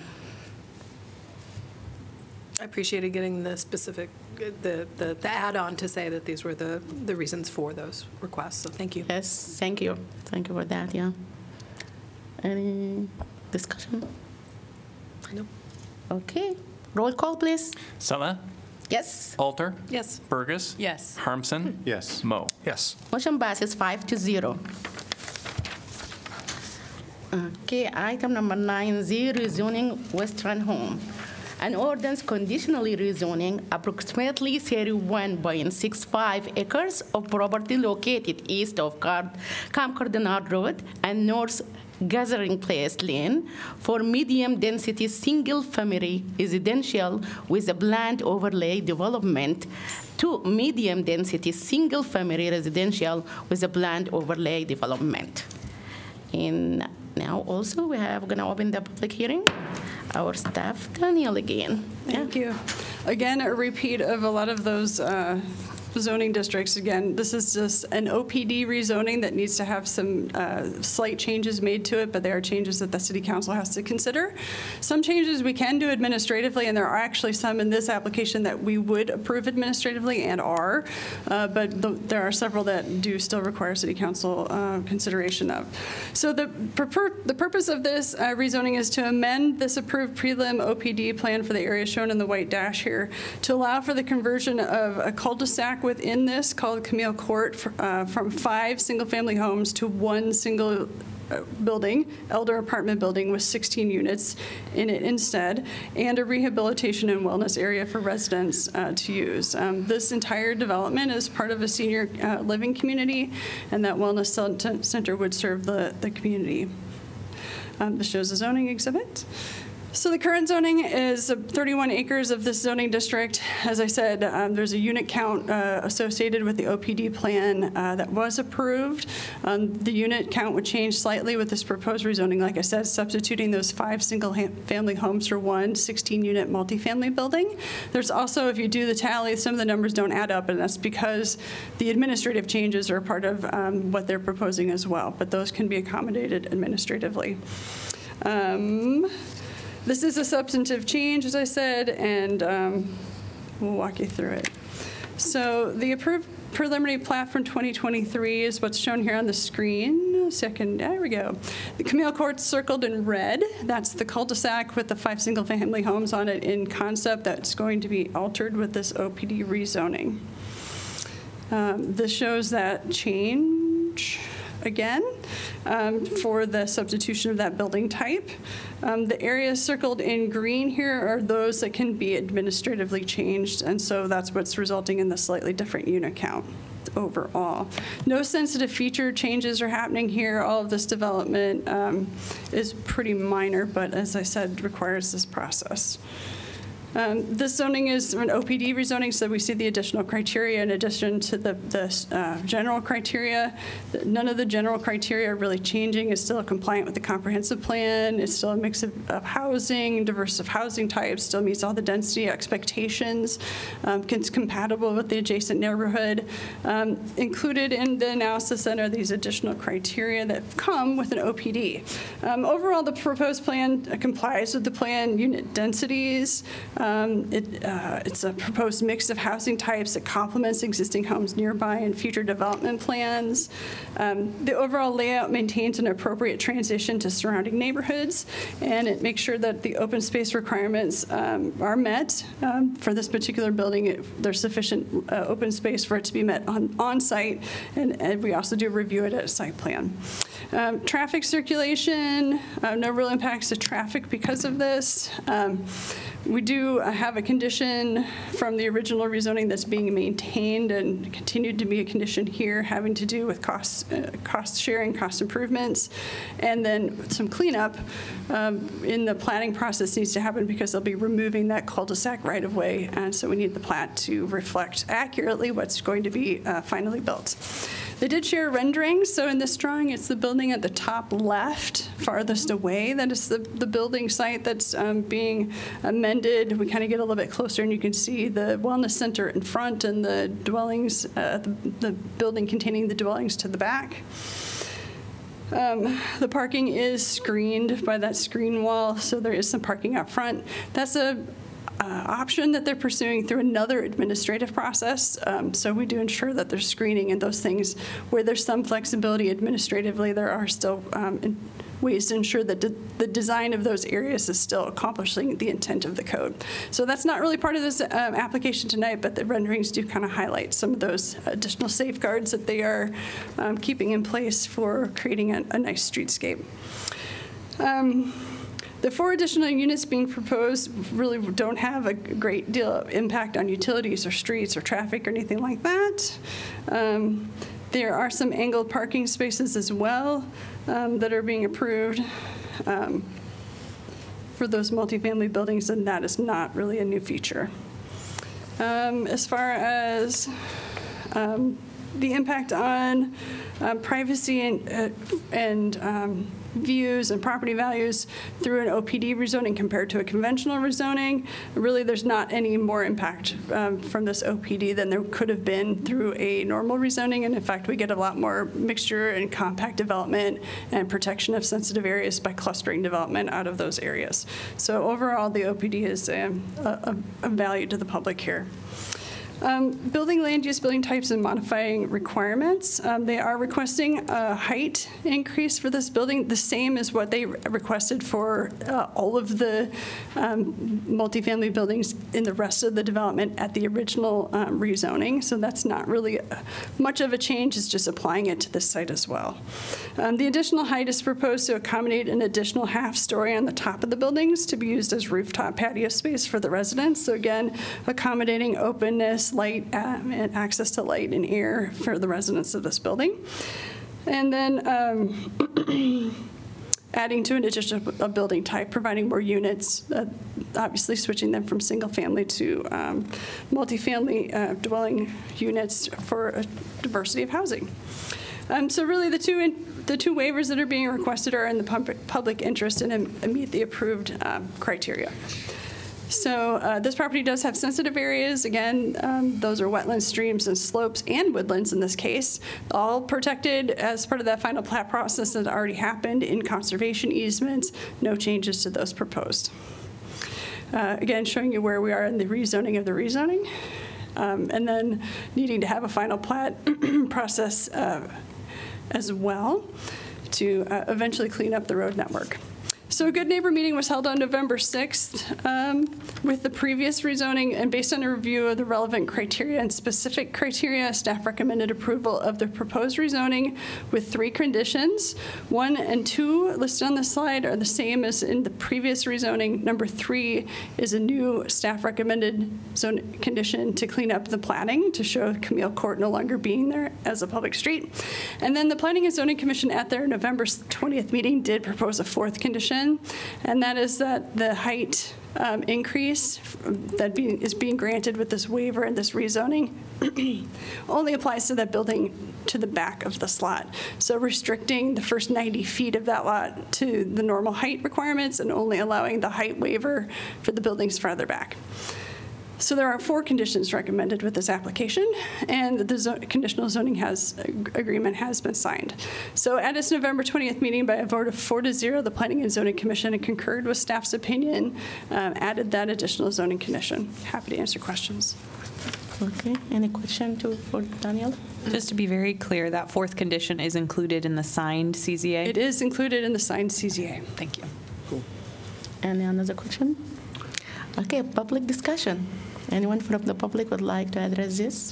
I appreciated getting the specific, the add-on to say that these were the reasons for those requests, so thank you. Yes, thank you. Thank you for that, yeah. Any discussion? No. Okay. Roll call, please. Sella? Yes. Alter? Yes. Burgess? Yes. Harmson? Yes. Mo? Yes. Motion passes 5-0. Okay, item number 9Z, rezoning Western Home. An ordinance conditionally rezoning approximately 31.65 acres of property located east of Camp Cardinal Road and north Gathering Place Lane for medium-density single-family residential with a planned overlay development to medium-density single-family residential with a planned overlay development. And now also we have going to open the public hearing. Our staff, Danielle again. Thank you. Again, a repeat of a lot of those zoning districts. Again, this is just an OPD rezoning that needs to have some slight changes made to it, but there are changes that the City Council has to consider. Some changes we can do administratively, and there are actually some in this application that we would approve administratively and are, but there are several that do still require City Council consideration of. So the purpose of this rezoning is to amend this approved prelim OPD plan for the area shown in the white dash here to allow for the conversion of a cul-de-sac within this called Camille Court from 5 single-family homes to 1 single building, elder apartment building with 16 units in it instead, and a rehabilitation and wellness area for residents to use. This entire development is part of a senior living community, and that wellness center would serve the community. This shows the zoning exhibit. So the current zoning is 31 acres of this zoning district. As I said, there's a unit count associated with the OPD plan that was approved. The unit count would change slightly with this proposed rezoning, like I said, substituting those 5 single-family homes for 1 16-unit multifamily building. There's also, if you do the tally, some of the numbers don't add up, and that's because the administrative changes are part of what they're proposing as well, but those can be accommodated administratively. This is a substantive change, as I said, and we'll walk you through it. So the approved preliminary plat from 2023 is what's shown here on the screen. There we go. The Camille Court's circled in red. That's the cul-de-sac with the 5 single-family homes on it in concept that's going to be altered with this OPD rezoning. This shows that change again for the substitution of that building type. The areas circled in green here are those that can be administratively changed, and so that's what's resulting in the slightly different unit count overall. No sensitive feature changes are happening here. All of this development is pretty minor, but as I said, requires this process. This zoning is an OPD rezoning, so we see the additional criteria in addition to the general criteria. None of the general criteria are really changing. It's still compliant with the comprehensive plan. It's still a mix of housing, diverse of housing types, still meets all the density expectations. It's compatible with the adjacent neighborhood. Included in the analysis then are these additional criteria that come with an OPD. Overall, the proposed plan complies with the plan unit densities. It's a proposed mix of housing types that complements existing homes nearby and future development plans. The overall layout maintains an appropriate transition to surrounding neighborhoods, and it makes sure that the open space requirements are met. For this particular building, there's sufficient open space for it to be met on site, and we also do review it at a site plan. Traffic circulation, no real impacts to traffic because of this. We do have a condition from the original rezoning that's being maintained and continued to be a condition here, having to do with cost sharing, cost improvements, and then some cleanup in the planning process needs to happen because they'll be removing that cul-de-sac right-of-way, and so we need the plat to reflect accurately what's going to be finally built. They did share renderings, so in this drawing, it's the building at the top left, farthest away. That is the building site that's being amended. We kind of get a little bit closer, and you can see the wellness center in front and the dwellings, the building containing the dwellings to the back. The parking is screened by that screen wall, so there is some parking up front. That's a option that they're pursuing through another administrative process. So we do ensure that there's screening and those things where there's some flexibility administratively. There are still ways to ensure that the design of those areas is still accomplishing the intent of the code. So that's not really part of this application tonight, but the renderings do kind of highlight some of those additional safeguards that they are keeping in place for creating a nice streetscape. The 4 additional units being proposed really don't have a great deal of impact on utilities or streets or traffic or anything like that. There are some angled parking spaces as well that are being approved for those multifamily buildings, and that is not really a new feature. As far as the impact on privacy and views and property values through an OPD rezoning compared to a conventional rezoning, really there's not any more impact from this OPD than there could have been through a normal rezoning, and in fact we get a lot more mixture and compact development and protection of sensitive areas by clustering development out of those areas. So overall the OPD is a value to the public here. Building land use, building types, and modifying requirements. They are requesting a height increase for this building, the same as what they requested for all of the multifamily buildings in the rest of the development at the original rezoning. So that's not really much of a change, it's just applying it to this site as well. The additional height is proposed to accommodate an additional half-story on the top of the buildings to be used as rooftop patio space for the residents. So again, accommodating openness, light, and access to light and air for the residents of this building. And then adding to an additional building type, providing more units, obviously switching them from single family to multifamily dwelling units for a diversity of housing. So really the two waivers that are being requested are in the public interest and meet the approved criteria. So this property does have sensitive areas. Again, those are wetlands, streams, and slopes, and woodlands in this case, all protected as part of that final plat process that already happened in conservation easements. No changes to those proposed. Again, showing you where we are in the rezoning of the rezoning, and then needing to have a final plat process as well to eventually clean up the road network. So a Good Neighbor meeting was held on November 6th with the previous rezoning, and based on a review of the relevant criteria and specific criteria, staff recommended approval of the proposed rezoning with 3 conditions. 1 and 2 listed on the slide are the same as in the previous rezoning. Number 3 is a new staff recommended zone condition to clean up the platting to show Camille Court no longer being there as a public street. And then the Planning and Zoning Commission at their November 20th meeting did propose a 4th condition condition, and that is that the height increase is being granted with this waiver and this rezoning only applies to that building to the back of the slot. So restricting the first 90 feet of that lot to the normal height requirements and only allowing the height waiver for the buildings farther back. So there are 4 conditions recommended with this application, and the conditional zoning agreement has been signed. So at its November 20th meeting, by a vote of 4-0, the Planning and Zoning Commission concurred with staff's opinion, added that additional zoning condition. Happy to answer questions. Okay, any question for Daniel? Just to be very clear, that 4th condition is included in the signed CZA? It is included in the signed CZA. Thank you. Cool. Any another question? Okay, public discussion. Anyone from the public would like to address this?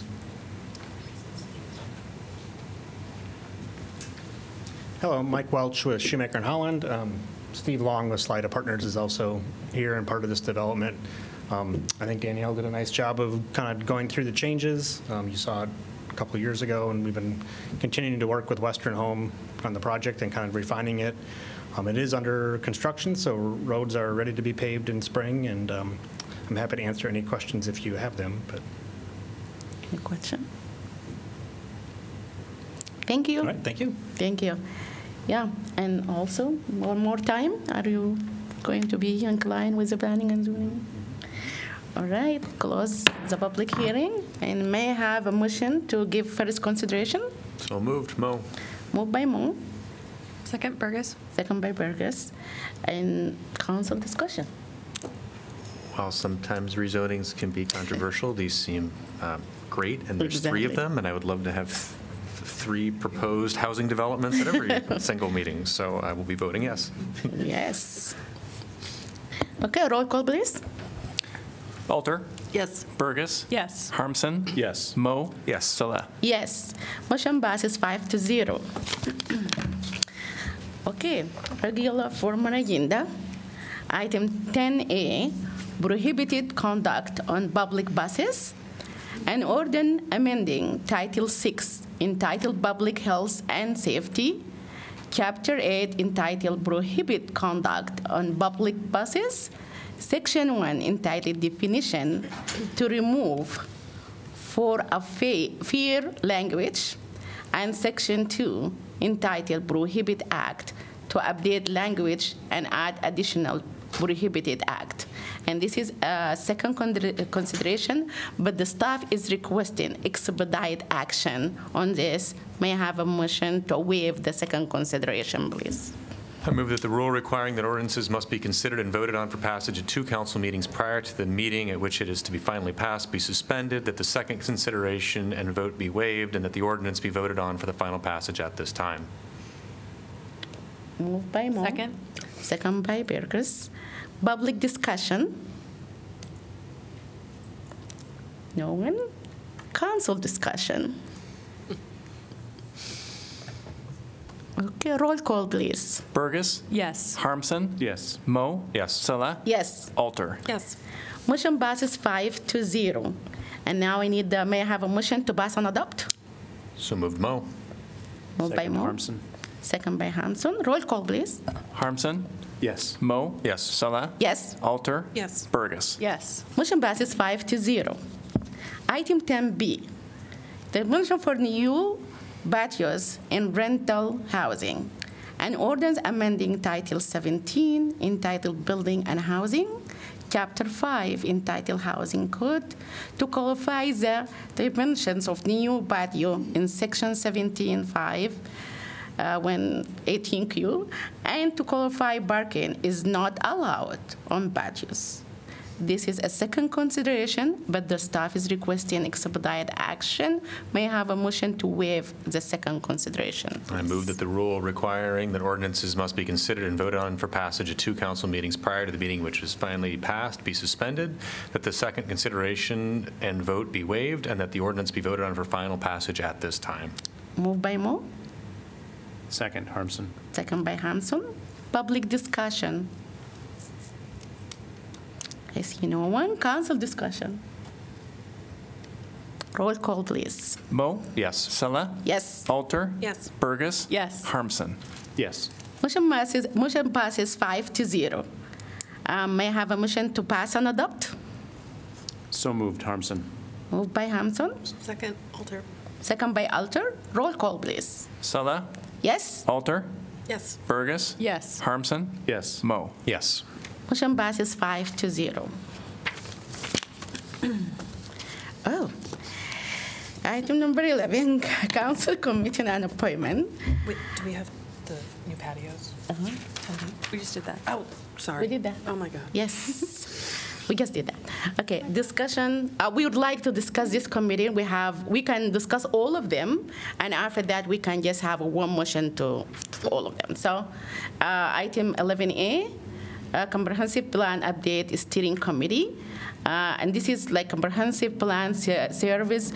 Hello, Mike Welch with Shoemaker and Holland. Steve Long with Slida Partners is also here and part of this development. I think Danielle did a nice job of kind of going through the changes. You saw it a couple of years ago, and we've been continuing to work with Western Home on the project and kind of refining it. It is under construction, so roads are ready to be paved in spring, and I'm happy to answer any questions if you have them. But any question? Thank you. All right, thank you. Thank you. Yeah, and also, one more time, are you going to be inclined with the planning and zoning? All right, close the public hearing, and may I have a motion to give first consideration? So moved. Mo. Moved by Mo. Second, Burgess. Second by Burgess. And council discussion. While sometimes rezonings can be controversial, these seem great, and there's 3 of them, and I would love to have 3 proposed housing developments at every single meeting, so I will be voting yes. Yes. Okay, roll call, please. Alter? Yes. Burgess? Yes. Harmson? Yes. Mo? Yes. Salah? Yes. Motion passes 5-0. Okay, regular formal agenda. Item 10A, prohibited conduct on public buses. An ordinance amending Title 6 entitled Public Health and Safety, Chapter 8 entitled Prohibit Conduct on Public Buses, Section 1 entitled Definition to remove for a fair language, and Section 2 entitled Prohibit Act to update language and add additional prohibited act. And this is a second consideration, but the staff is requesting expedite action on this. May I have a motion to waive the second consideration, please? I move that the rule requiring that ordinances must be considered and voted on for passage at 2 council meetings prior to the meeting at which it is to be finally passed be suspended, that the second consideration and vote be waived, and that the ordinance be voted on for the final passage at this time. Moved by Mo. Second. Second by Burgess. Public discussion? No one? Council discussion? Okay, roll call, please. Burgess? Yes. Harmson? Yes. Mo? Yes. Salah? Yes. Alter? Yes. Motion passes 5-0. And now I need, may I have a motion to pass and adopt? So moved. Mo. Moved by Second, Mo. Harmson. Second by Harmson. Roll call, please. Harmson? Yes. Mo? Yes. Salah? Yes. Alter? Yes. Burgess? Yes. Motion passes 5-0. Item 10B, the motion for new patios in rental housing. An ordinance amending Title 17 entitled Building and Housing, Chapter 5 entitled Housing Code to qualify the dimensions of new patio in Section 17.5 when 18Q, and to qualify parking is not allowed on patios. This is a second consideration, but the staff is requesting expedited action. May I have a motion to waive the second consideration? I move that the rule requiring that ordinances must be considered and voted on for passage at 2 council meetings prior to the meeting which is finally passed be suspended, that the second consideration and vote be waived, and that the ordinance be voted on for final passage at this time. Moved by Mo. Second, Harmson. Second by Harmson. Public discussion. I see no one. Council discussion. Roll call, please. Mo? Yes. Salah? Yes. Alter? Yes. Burgess? Yes. Harmson? Yes. Motion passes 5-0. May I have a motion to pass and adopt? So moved, Harmson. Moved by Harmson, Second, Alter. second by Alter. Roll call, please. Sala, Yes? Alter, Yes. Burgess, Yes. Harmson, Yes. Mo. Yes. Motion passes 5-0. Oh. Item number 11, Council Commission and Appointment. Wait, do we have the new patios? We just did that. Oh, sorry. We did that. Oh, my God. Yes, we just did that. Okay, discussion. We would like to discuss this committee. We can discuss all of them, and after that, we can just have one motion to all of them. So, item 11A, Comprehensive Plan Update Steering Committee. And this is like comprehensive plan serve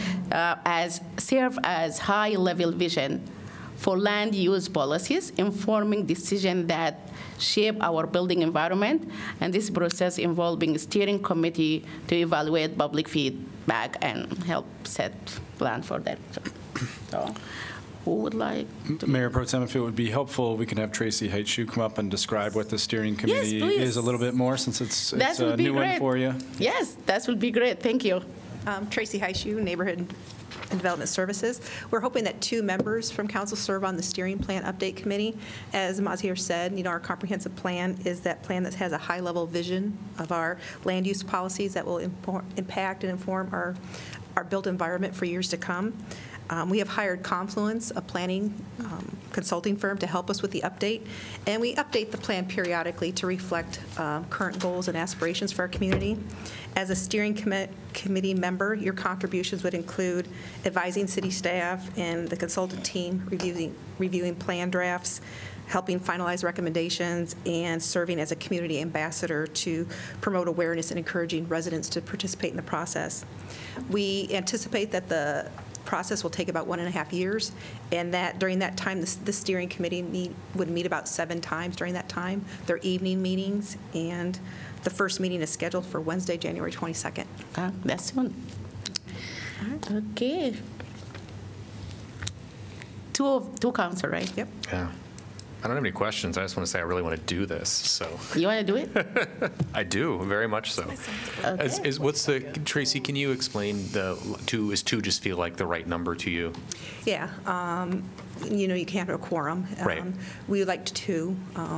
as high-level vision for land use policies, informing decisions that shape our building environment, and this process involving steering committee to evaluate public feedback and help set plan for that. So, who would like to? Mayor Pro Tem, if it would be helpful, we can have Tracy Heitschu come up and describe what the steering committee is a little bit more, since it's a new one for you. Yes, that would be great. Thank you. Tracy Heitschu, Neighborhood and Development Services. We're hoping that 2 members from council serve on the steering plan update committee. As Mazhir said, our comprehensive plan is that plan that has a high-level vision of our land use policies that will impact and inform our built environment for years to come. We have hired Confluence, a planning consulting firm, to help us with the update, and we update the plan periodically to reflect current goals and aspirations for our community. As a steering committee member, your contributions would include advising city staff and the consultant team, reviewing plan drafts, helping finalize recommendations, and serving as a community ambassador to promote awareness and encouraging residents to participate in the process. We anticipate that the process will take about 1.5 years, and that during that time, the steering committee would meet about 7 times during that time. They're evening meetings, and the first meeting is scheduled for Wednesday, January 22nd. That's soon. Okay. Two council, right? Yep. Yeah. I don't have any questions. I just want to say I really want to do this. So you want to do it? I do, very much so. Okay. What's the Tracy? Can you explain the 2? Is 2 just feel like the right number to you? Yeah. You can't have a quorum. Right. We liked 2.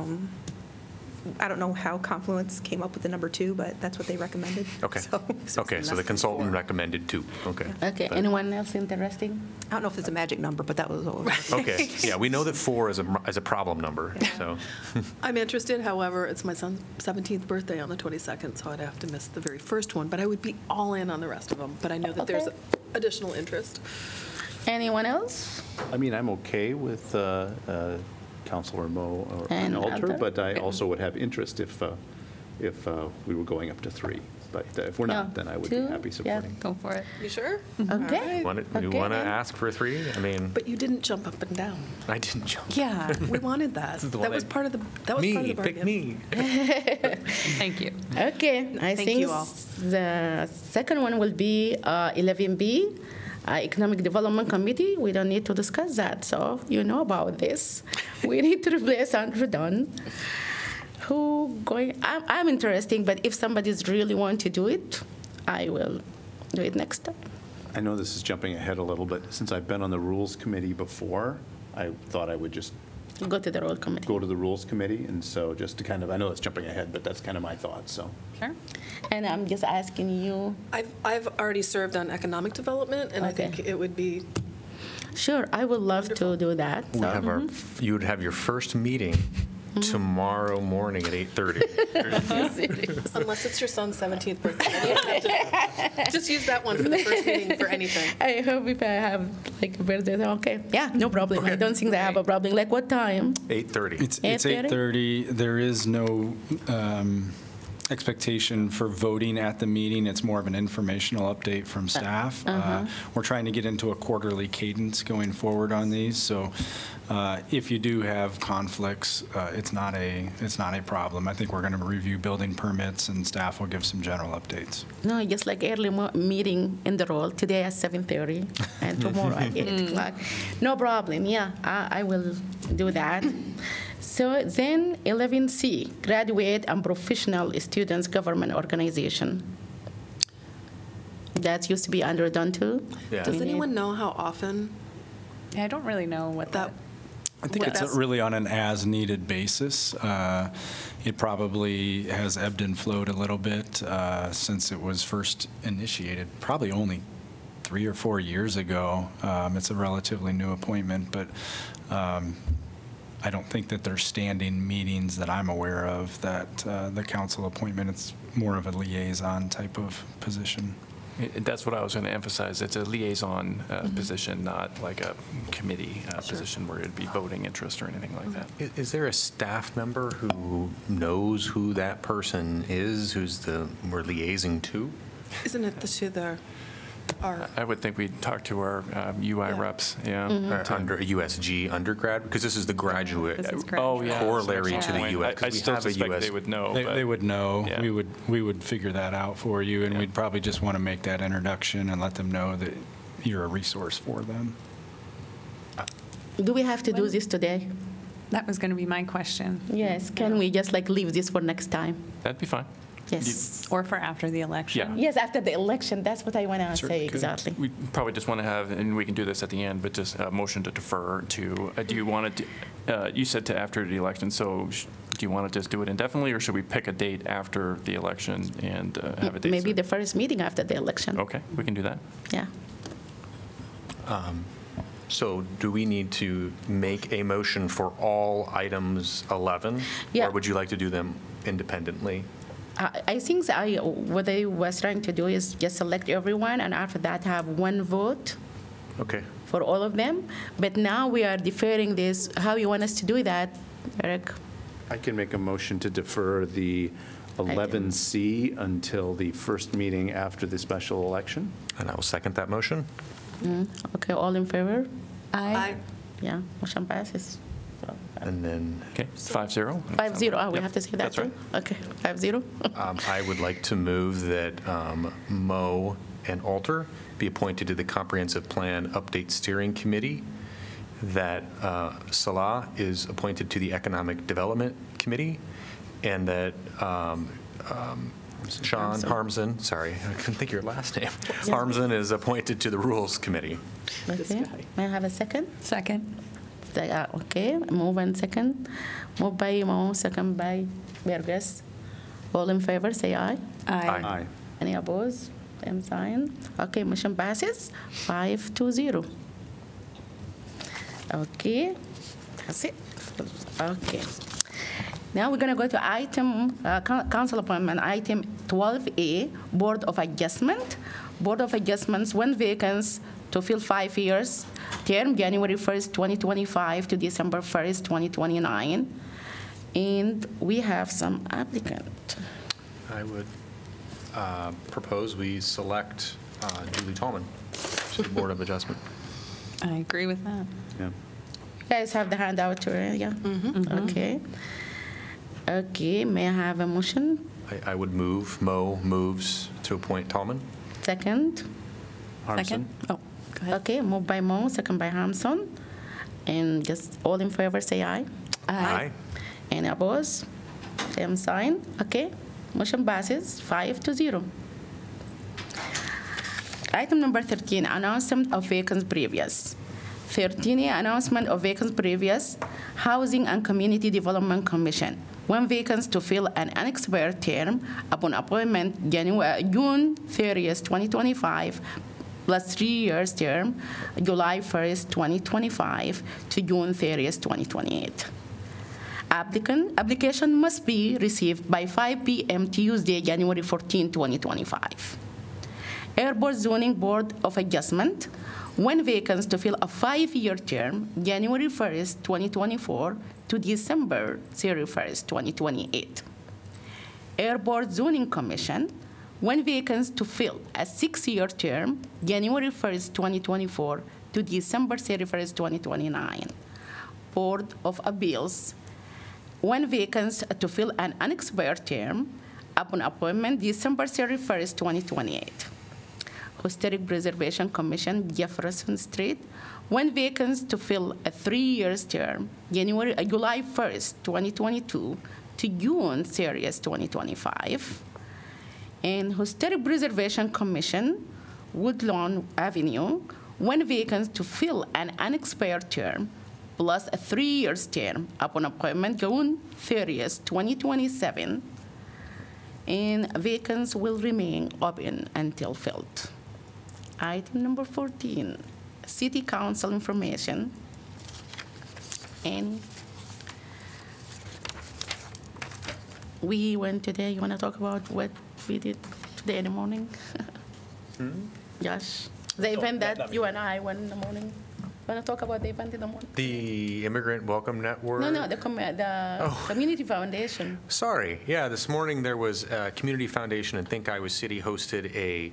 I don't know how Confluence came up with the number 2, but that's what they recommended. Okay. So the consultant recommended 2. Okay. Okay. Anyone else interesting? I don't know if it's a magic number, but that was what was. Okay. Yeah, we know that 4 is a problem number. Yeah. So. I'm interested. However, it's my son's 17th birthday on the 22nd, so I'd have to miss the very first one. But I would be all in on the rest of them. But I know that there's additional interest. Anyone else? I mean, I'm okay with Councilor Mo or And Alter, Alter? but I also would have interest if we were going up to 3. But if we're not, then I would be 2? happy Yeah. supporting. Go for it. You sure? Okay. You want to ask for 3? I mean. But you didn't jump up and down. I didn't jump. Yeah, we wanted that. This is the That one was part of the. That was me, part of the bargain. pick me. Thank you. Okay. I Thank think you all. the second one will be 11B. Economic Development Committee, we don't need to discuss that, so you know about this. We need to replace Andrew Dunn. I'm interested, but if somebody's really want to do it, I will do it next time. I know this is jumping ahead a little bit. Since I've been on the Rules Committee before, I thought I would just go to the Rules Committee, and so just to kind of, I know it's jumping ahead, but that's kind of my thought, so. Sure. And I'm just asking you. I've already served on economic development, and I think it would be. Sure, I would love to do that. We have you would have your first meeting tomorrow morning at 8:30. Unless it's your son's 17th birthday. You don't have to just use that one for the first meeting for anything. I hope if I have like a birthday, okay. Yeah, no problem. I don't think I have a problem. Like what time? 8:30. It's 8:30. There is no expectation for voting at the meeting. It's more of an informational update from staff. We're trying to get into a quarterly cadence going forward on these. So if you do have conflicts, it's not a problem. I think we're going to review building permits, and staff will give some general updates. No, just like early meeting in the role today at 7:30 and tomorrow at 8 o'clock. No problem. Yeah, I will do that. So then 11C, graduate and professional students government organization. That used to be underdone too. Yeah. Does anyone know how often? Yeah, I don't really know what that. I think it's really on an as-needed basis. It probably has ebbed and flowed a little bit since it was first initiated, probably only 3 or 4 years ago. It's a relatively new appointment, but I don't think that there's standing meetings that I'm aware of that the council appointment, it's more of a liaison type of position. That's what I was going to emphasize. It's a liaison position, not like a committee position where it'd be voting interest or anything like that. Is there a staff member who knows who that person is, we're liaising to? Isn't it I would think we'd talk to our UI reps, Or under a USG undergrad, because this is the graduate Oh, yeah. corollary to the US. I 'cause we still have a suspect US they would know. They would know. Yeah. We would figure that out for you, and we'd probably just want to make that introduction and let them know that you're a resource for them. Do we have to do this today? That was going to be my question. Yes. Can we just like leave this for next time? That'd be fine. Yes. Or for after the election. Yeah. Yes, after the election. That's what I want to say exactly. We probably just want to have, and we can do this at the end, but just a motion to defer to, do you want to, you said to after the election, so do you want to just do it indefinitely, or should we pick a date after the election and have a date? Maybe the first meeting after the election. Okay, we can do that. Yeah. So do we need to make a motion for all items 11? Yeah. Or would you like to do them independently? I think what I was trying to do is just select everyone, and after that have one vote Okay. for all of them. But now we are deferring this. How you want us to do that, Eric? I can make a motion to defer the 11C until the first meeting after the special election. And I will second that motion. Okay, all in favor? Aye. Yeah, motion passes. And then Okay, 5-0. 5-0. Oh, we Yep, have to say that that's too? right. Okay, 5-0. I would like to move that Mo and Alter be appointed to the Comprehensive Plan Update Steering Committee, that Salah is appointed to the Economic Development Committee, and that Sean Harmsen, sorry, I couldn't think of your last name. Harmsen is appointed to the Rules Committee. Okay, may I have a second? Second. Okay, move and second. Move by Mo, second by Burgess. All in favor, say aye. Aye. Any opposed? Same sign. Okay, motion passes 5-0. Okay, that's it. Okay. Now we're going to go to item, council appointment, item 12A, Board of Adjustment. Board of Adjustments, one vacancy to fill 5 years, term January 1st, 2025 to December 1st, 2029. And we have some applicant. I would propose we select Julie Tallman to the Board of Adjustment. I agree with that. Yeah. You guys have the handout too, right? Yeah? Okay. Okay, may I have a motion? I would move, Mo moves to appoint Tallman. Second? Second? Oh, go ahead. Okay, moved by Mo, second by Harmson. And just all in favor, say aye. Aye. Any opposed? Same sign. Okay, motion passes 5-0. Item number 13, announcement of vacancies previous. 13, announcement of vacancies previous, Housing and Community Development Commission. One vacancy to fill an unexpired term upon appointment June 30th, 2025, plus 3 years term, July 1st, 2025 to June 30th, 2028. Application must be received by 5 p.m. Tuesday, January 14, 2025. Airport Zoning Board of Adjustment, one vacancy to fill a 5-year term, January 1st, 2024 to December 31st, 2028. Airport Zoning Commission, one vacancy to fill a 6-year term, January 1st, 2024 to December 31st, 2029. Board of Appeals, one vacancy to fill an unexpired term upon appointment December 31st, 2028. Historic Preservation Commission, Jefferson Street, 1 vacant to fill a 3-year term, July 1st, 2022 to June 30th, 2025. And Historic Preservation Commission, Woodlawn Avenue, 1 vacant to fill an unexpired term, plus a 3-year term upon appointment June 30th, 2027. And vacancies will remain open until filled. Item number 14, City Council information. And we went today, you want to talk about what we did today in the morning? Josh, the event that you and I went in the morning. Want to talk about the event in the morning? The Immigrant Welcome Network? No, the Community Foundation. Sorry. Yeah, this morning there was a Community Foundation and Think Iowa City hosted a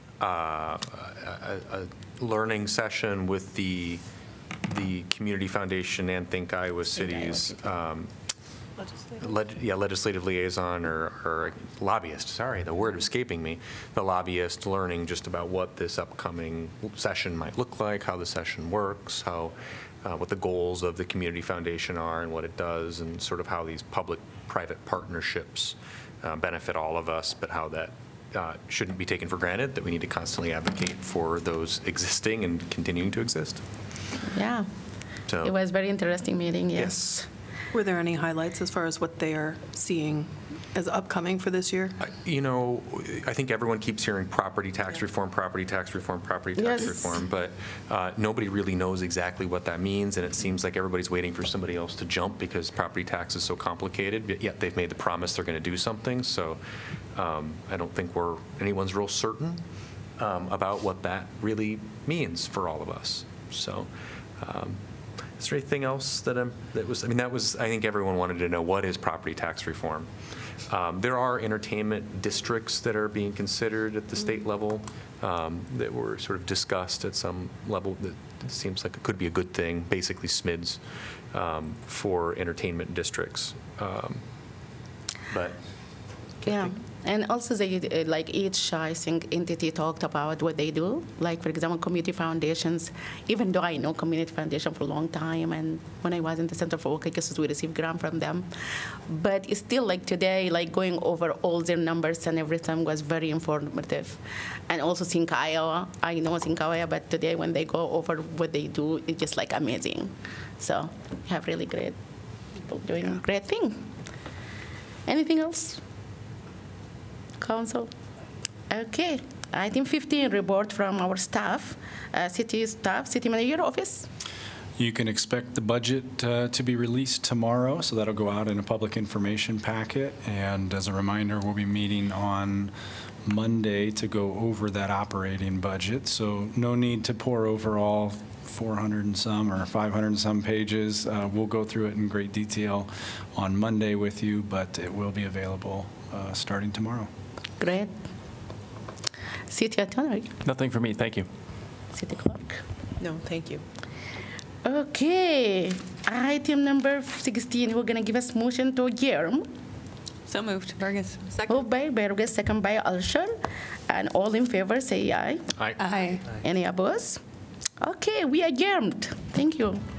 learning session with the Community Foundation and Think Iowa City's legislative liaison or lobbyist. Sorry, the word escaping me. The lobbyist learning just about what this upcoming session might look like, how the session works, how what the goals of the Community Foundation are and what it does, and sort of how these public-private partnerships benefit all of us, but how that shouldn't be taken for granted, that we need to constantly advocate for those existing and continuing to exist. Yeah. So, it was a very interesting meeting, yes. Were there any highlights as far as what they are seeing as upcoming for this year? You know, I think everyone keeps hearing property tax reform, property tax reform, property tax reform, but nobody really knows exactly what that means, and it seems like everybody's waiting for somebody else to jump because property tax is so complicated, yet they've made the promise they're going to do something. So I don't think anyone's real certain about what that really means for all of us. So. Is there anything else that was, I think everyone wanted to know, what is property tax reform? There are entertainment districts that are being considered at the state level that were sort of discussed at some level that it seems like it could be a good thing, basically SMIDs for entertainment districts. But yeah. And also, they, like each, I think, entity talked about what they do. Like, for example, community foundations, even though I know community foundation for a long time, and when I was in the Center for Working Cases, we received grant from them. But it's still, like today, like going over all their numbers and everything was very informative. And also Think Iowa, I know Think Iowa, but today when they go over what they do, it's just like amazing. So we have really great people doing great thing. Anything else? Council. Okay. Item 15, report from our staff, city manager office. You can expect the budget to be released tomorrow, so that'll go out in a public information packet. And as a reminder, we'll be meeting on Monday to go over that operating budget. So no need to pour over all 400 and some or 500 and some pages. We'll go through it in great detail on Monday with you, but it will be available starting tomorrow. Great. City Attorney. Nothing for me, thank you. City Clerk. No, thank you. Okay. Item number 16, we're going to give us motion to adjourn. So moved. Burgess. Second. Moved by Burgess, second by Alshon. And all in favor, say aye. Aye. Aye. Any opposed? Okay, we adjourned. Thank you.